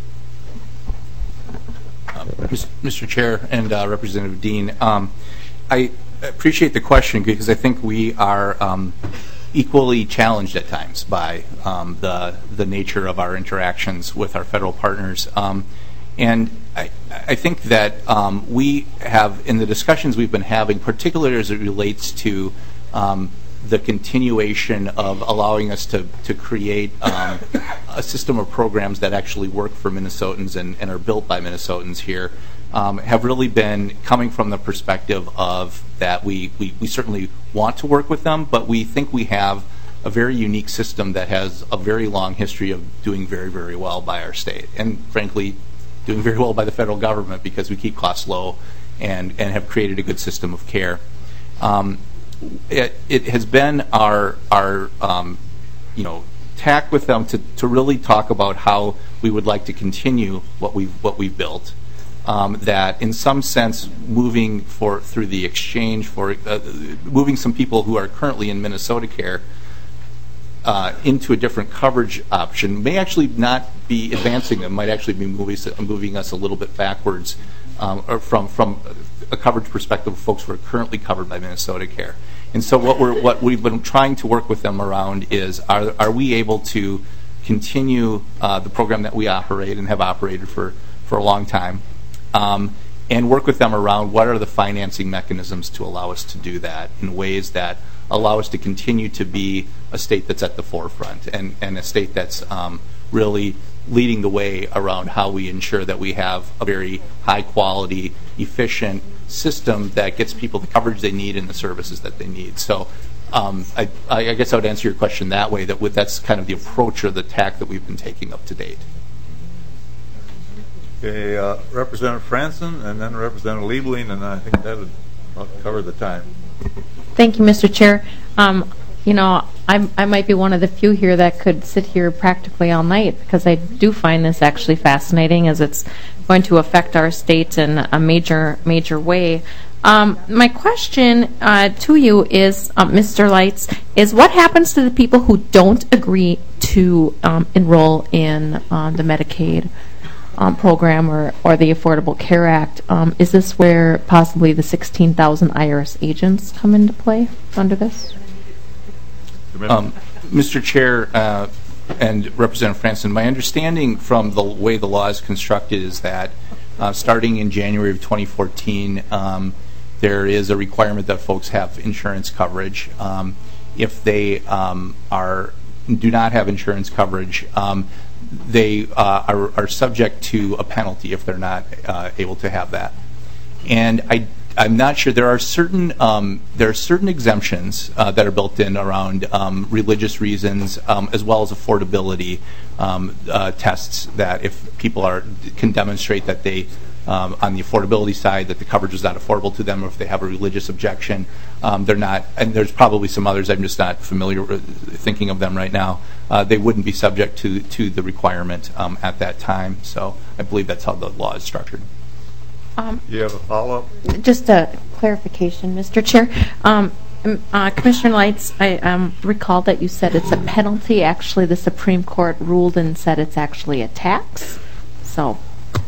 Um, Mister Chair and uh, Representative Dean, um, I appreciate the question because I think we are um, equally challenged at times by um, the the nature of our interactions with our federal partners. Um, and I, I think that um, we have, in the discussions we've been having, particularly as it relates to um, the continuation of allowing us to, to create um, a system of programs that actually work for Minnesotans and, and are built by Minnesotans here, um, have really been coming from the perspective of that we, we, we certainly want to work with them, but we think we have a very unique system that has a very long history of doing very, very well by our state, and frankly, doing very well by the federal government because we keep costs low and, and have created a good system of care. Um, It, it has been our our um, you know tack with them to, to really talk about how we would like to continue what we've what we've built. Um, that in some sense, moving for through the exchange for uh, moving some people who are currently in Minnesota Care uh, into a different coverage option may actually not be advancing them. Might actually be moving moving us a little bit backwards, um, or from from. a coverage perspective of folks who are currently covered by Minnesota Care. And so what we're what we've been trying to work with them around is are are we able to continue uh, the program that we operate and have operated for, for a long time, um, and work with them around what are the financing mechanisms to allow us to do that in ways that allow us to continue to be a state that's at the forefront and, and a state that's um, really leading the way around how we ensure that we have a very high quality, efficient system that gets people the coverage they need and the services that they need. So um, I, I guess I would answer your question that way, that with, that's kind of the approach or the tack that we've been taking up to date.
Okay, uh, Representative Franson and then Representative Liebling, and I think that would cover the time.
Thank you, Mister Chair. Um, you know, I'm, I might be one of the few here that could sit here practically all night because I do find this actually fascinating, as it's going to affect our state in a major, major way. Um, my question uh, to you is, uh, Mister Lights, is what happens to the people who don't agree to um, enroll in uh, the Medicaid um, program or, or the Affordable Care Act? Um, is this where possibly the sixteen thousand I R S agents come into play under this?
Um, Mister Chair uh, and Representative Franson, my understanding from the way the law is constructed is that uh, starting in January of twenty fourteen, um, there is a requirement that folks have insurance coverage. Um, if they um, are do not have insurance coverage, um, they uh, are, are subject to a penalty if they're not uh, able to have that. And I I'm not sure. There are certain um, there are certain exemptions uh, that are built in around um, religious reasons, um, as well as affordability um, uh, tests. That if people are can demonstrate that they, um, on the affordability side, that the coverage is not affordable to them, or if they have a religious objection, um, they're not. And there's probably some others. I'm just not familiar with thinking of them right now. Uh, they wouldn't be subject to to the requirement um, at that time. So I believe that's how the law is structured.
Um,
you have a follow-up?
Just a clarification, Mister Chair. Um, uh, Commissioner Lights, I um, recall that you said it's a penalty. Actually, the Supreme Court ruled and said it's actually a tax. So,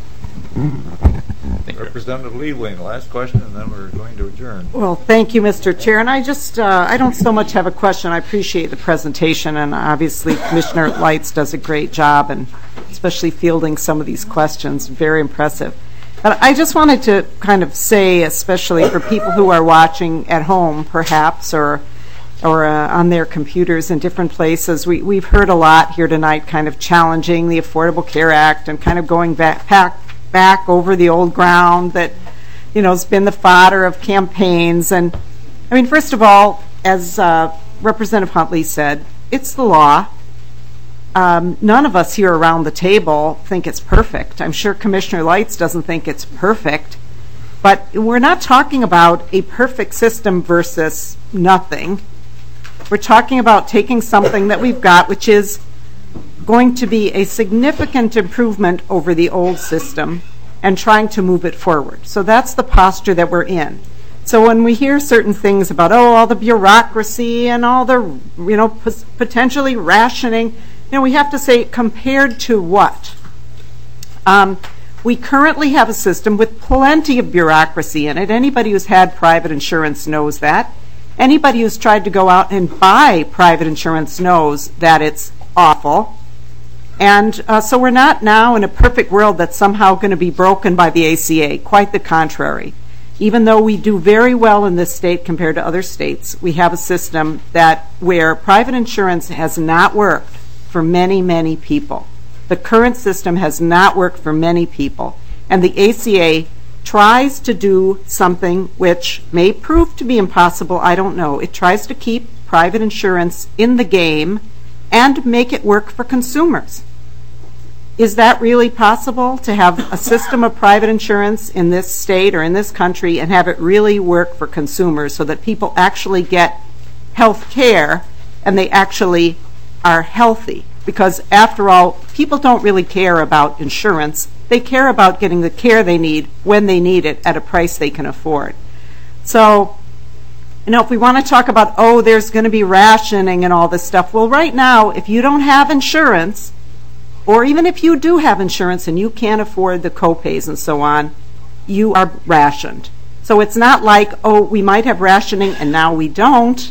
Representative Liebling, last question, and then we're going to adjourn.
Well, thank you, Mister Chair. And I just, uh, I don't so much have a question. I appreciate the presentation, and obviously Commissioner Lights does a great job, and especially fielding some of these questions. Very impressive. But I just wanted to kind of say, especially for people who are watching at home, perhaps, or or uh, on their computers in different places, we, we've heard a lot here tonight kind of challenging the Affordable Care Act and kind of going back, back, back over the old ground that, you know, has been the fodder of campaigns. And, I mean, first of all, as uh, Representative Huntley said, it's the law. um, none of us here around the table think it's perfect. I'm sure Commissioner Lights doesn't think it's perfect. But we're not talking about a perfect system versus nothing. We're talking about taking something that we've got, which is going to be a significant improvement over the old system, and trying to move it forward. So that's the posture that we're in. So when we hear certain things about, oh, all the bureaucracy and all the, you know, p- potentially rationing, you know, we have to say, compared to what? Um, we currently have a system with plenty of bureaucracy in it. Anybody who's had private insurance knows that. Anybody who's tried to go out and buy private insurance knows that it's awful. And uh, so we're not now in a perfect world that's somehow going to be broken by the A C A. Quite the contrary. Even though we do very well in this state compared to other states, we have a system that where private insurance has not worked for many, many people. The current system has not worked for many people. And the A C A tries to do something which may prove to be impossible, I don't know. It tries to keep private insurance in the game and make it work for consumers. Is that really possible, to have a system of private insurance in this state or in this country and have it really work for consumers so that people actually get health care and they actually are healthy? Because after all, people don't really care about insurance. They care about getting the care they need when they need it at a price they can afford. So, you know, if we want to talk about, oh, there's going to be rationing and all this stuff, well, right now, if you don't have insurance, or even if you do have insurance and you can't afford the co-pays and so on, you are rationed. So it's not like, oh, we might have rationing and now we don't.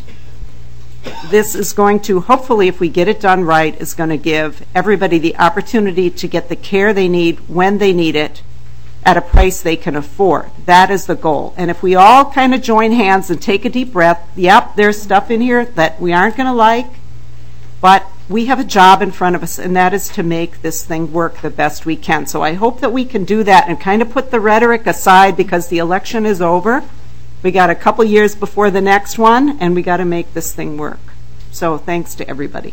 This is going to, hopefully, if we get it done right, is going to give everybody the opportunity to get the care they need when they need it at a price they can afford. That is the goal. And if we all kind of join hands and take a deep breath, yep, there's stuff in here that we aren't going to like, but we have a job in front of us, and that is to make this thing work the best we can. So I hope that we can do that and kind of put the rhetoric aside, because the election is over. We got a couple years before the next one, and we got to make this thing work. So thanks to everybody.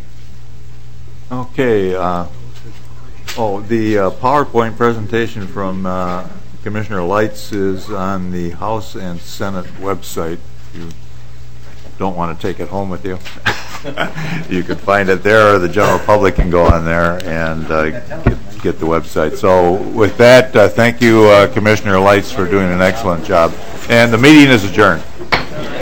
Okay. Uh, oh, the uh, PowerPoint presentation from uh, Commissioner Lights is on the House and Senate website. You don't want to take it home with you. You can find it there, or the general public can go on there and uh, get, get the website. So with that, uh, thank you, uh, Commissioner Lights, for doing an excellent job. And the meeting is adjourned.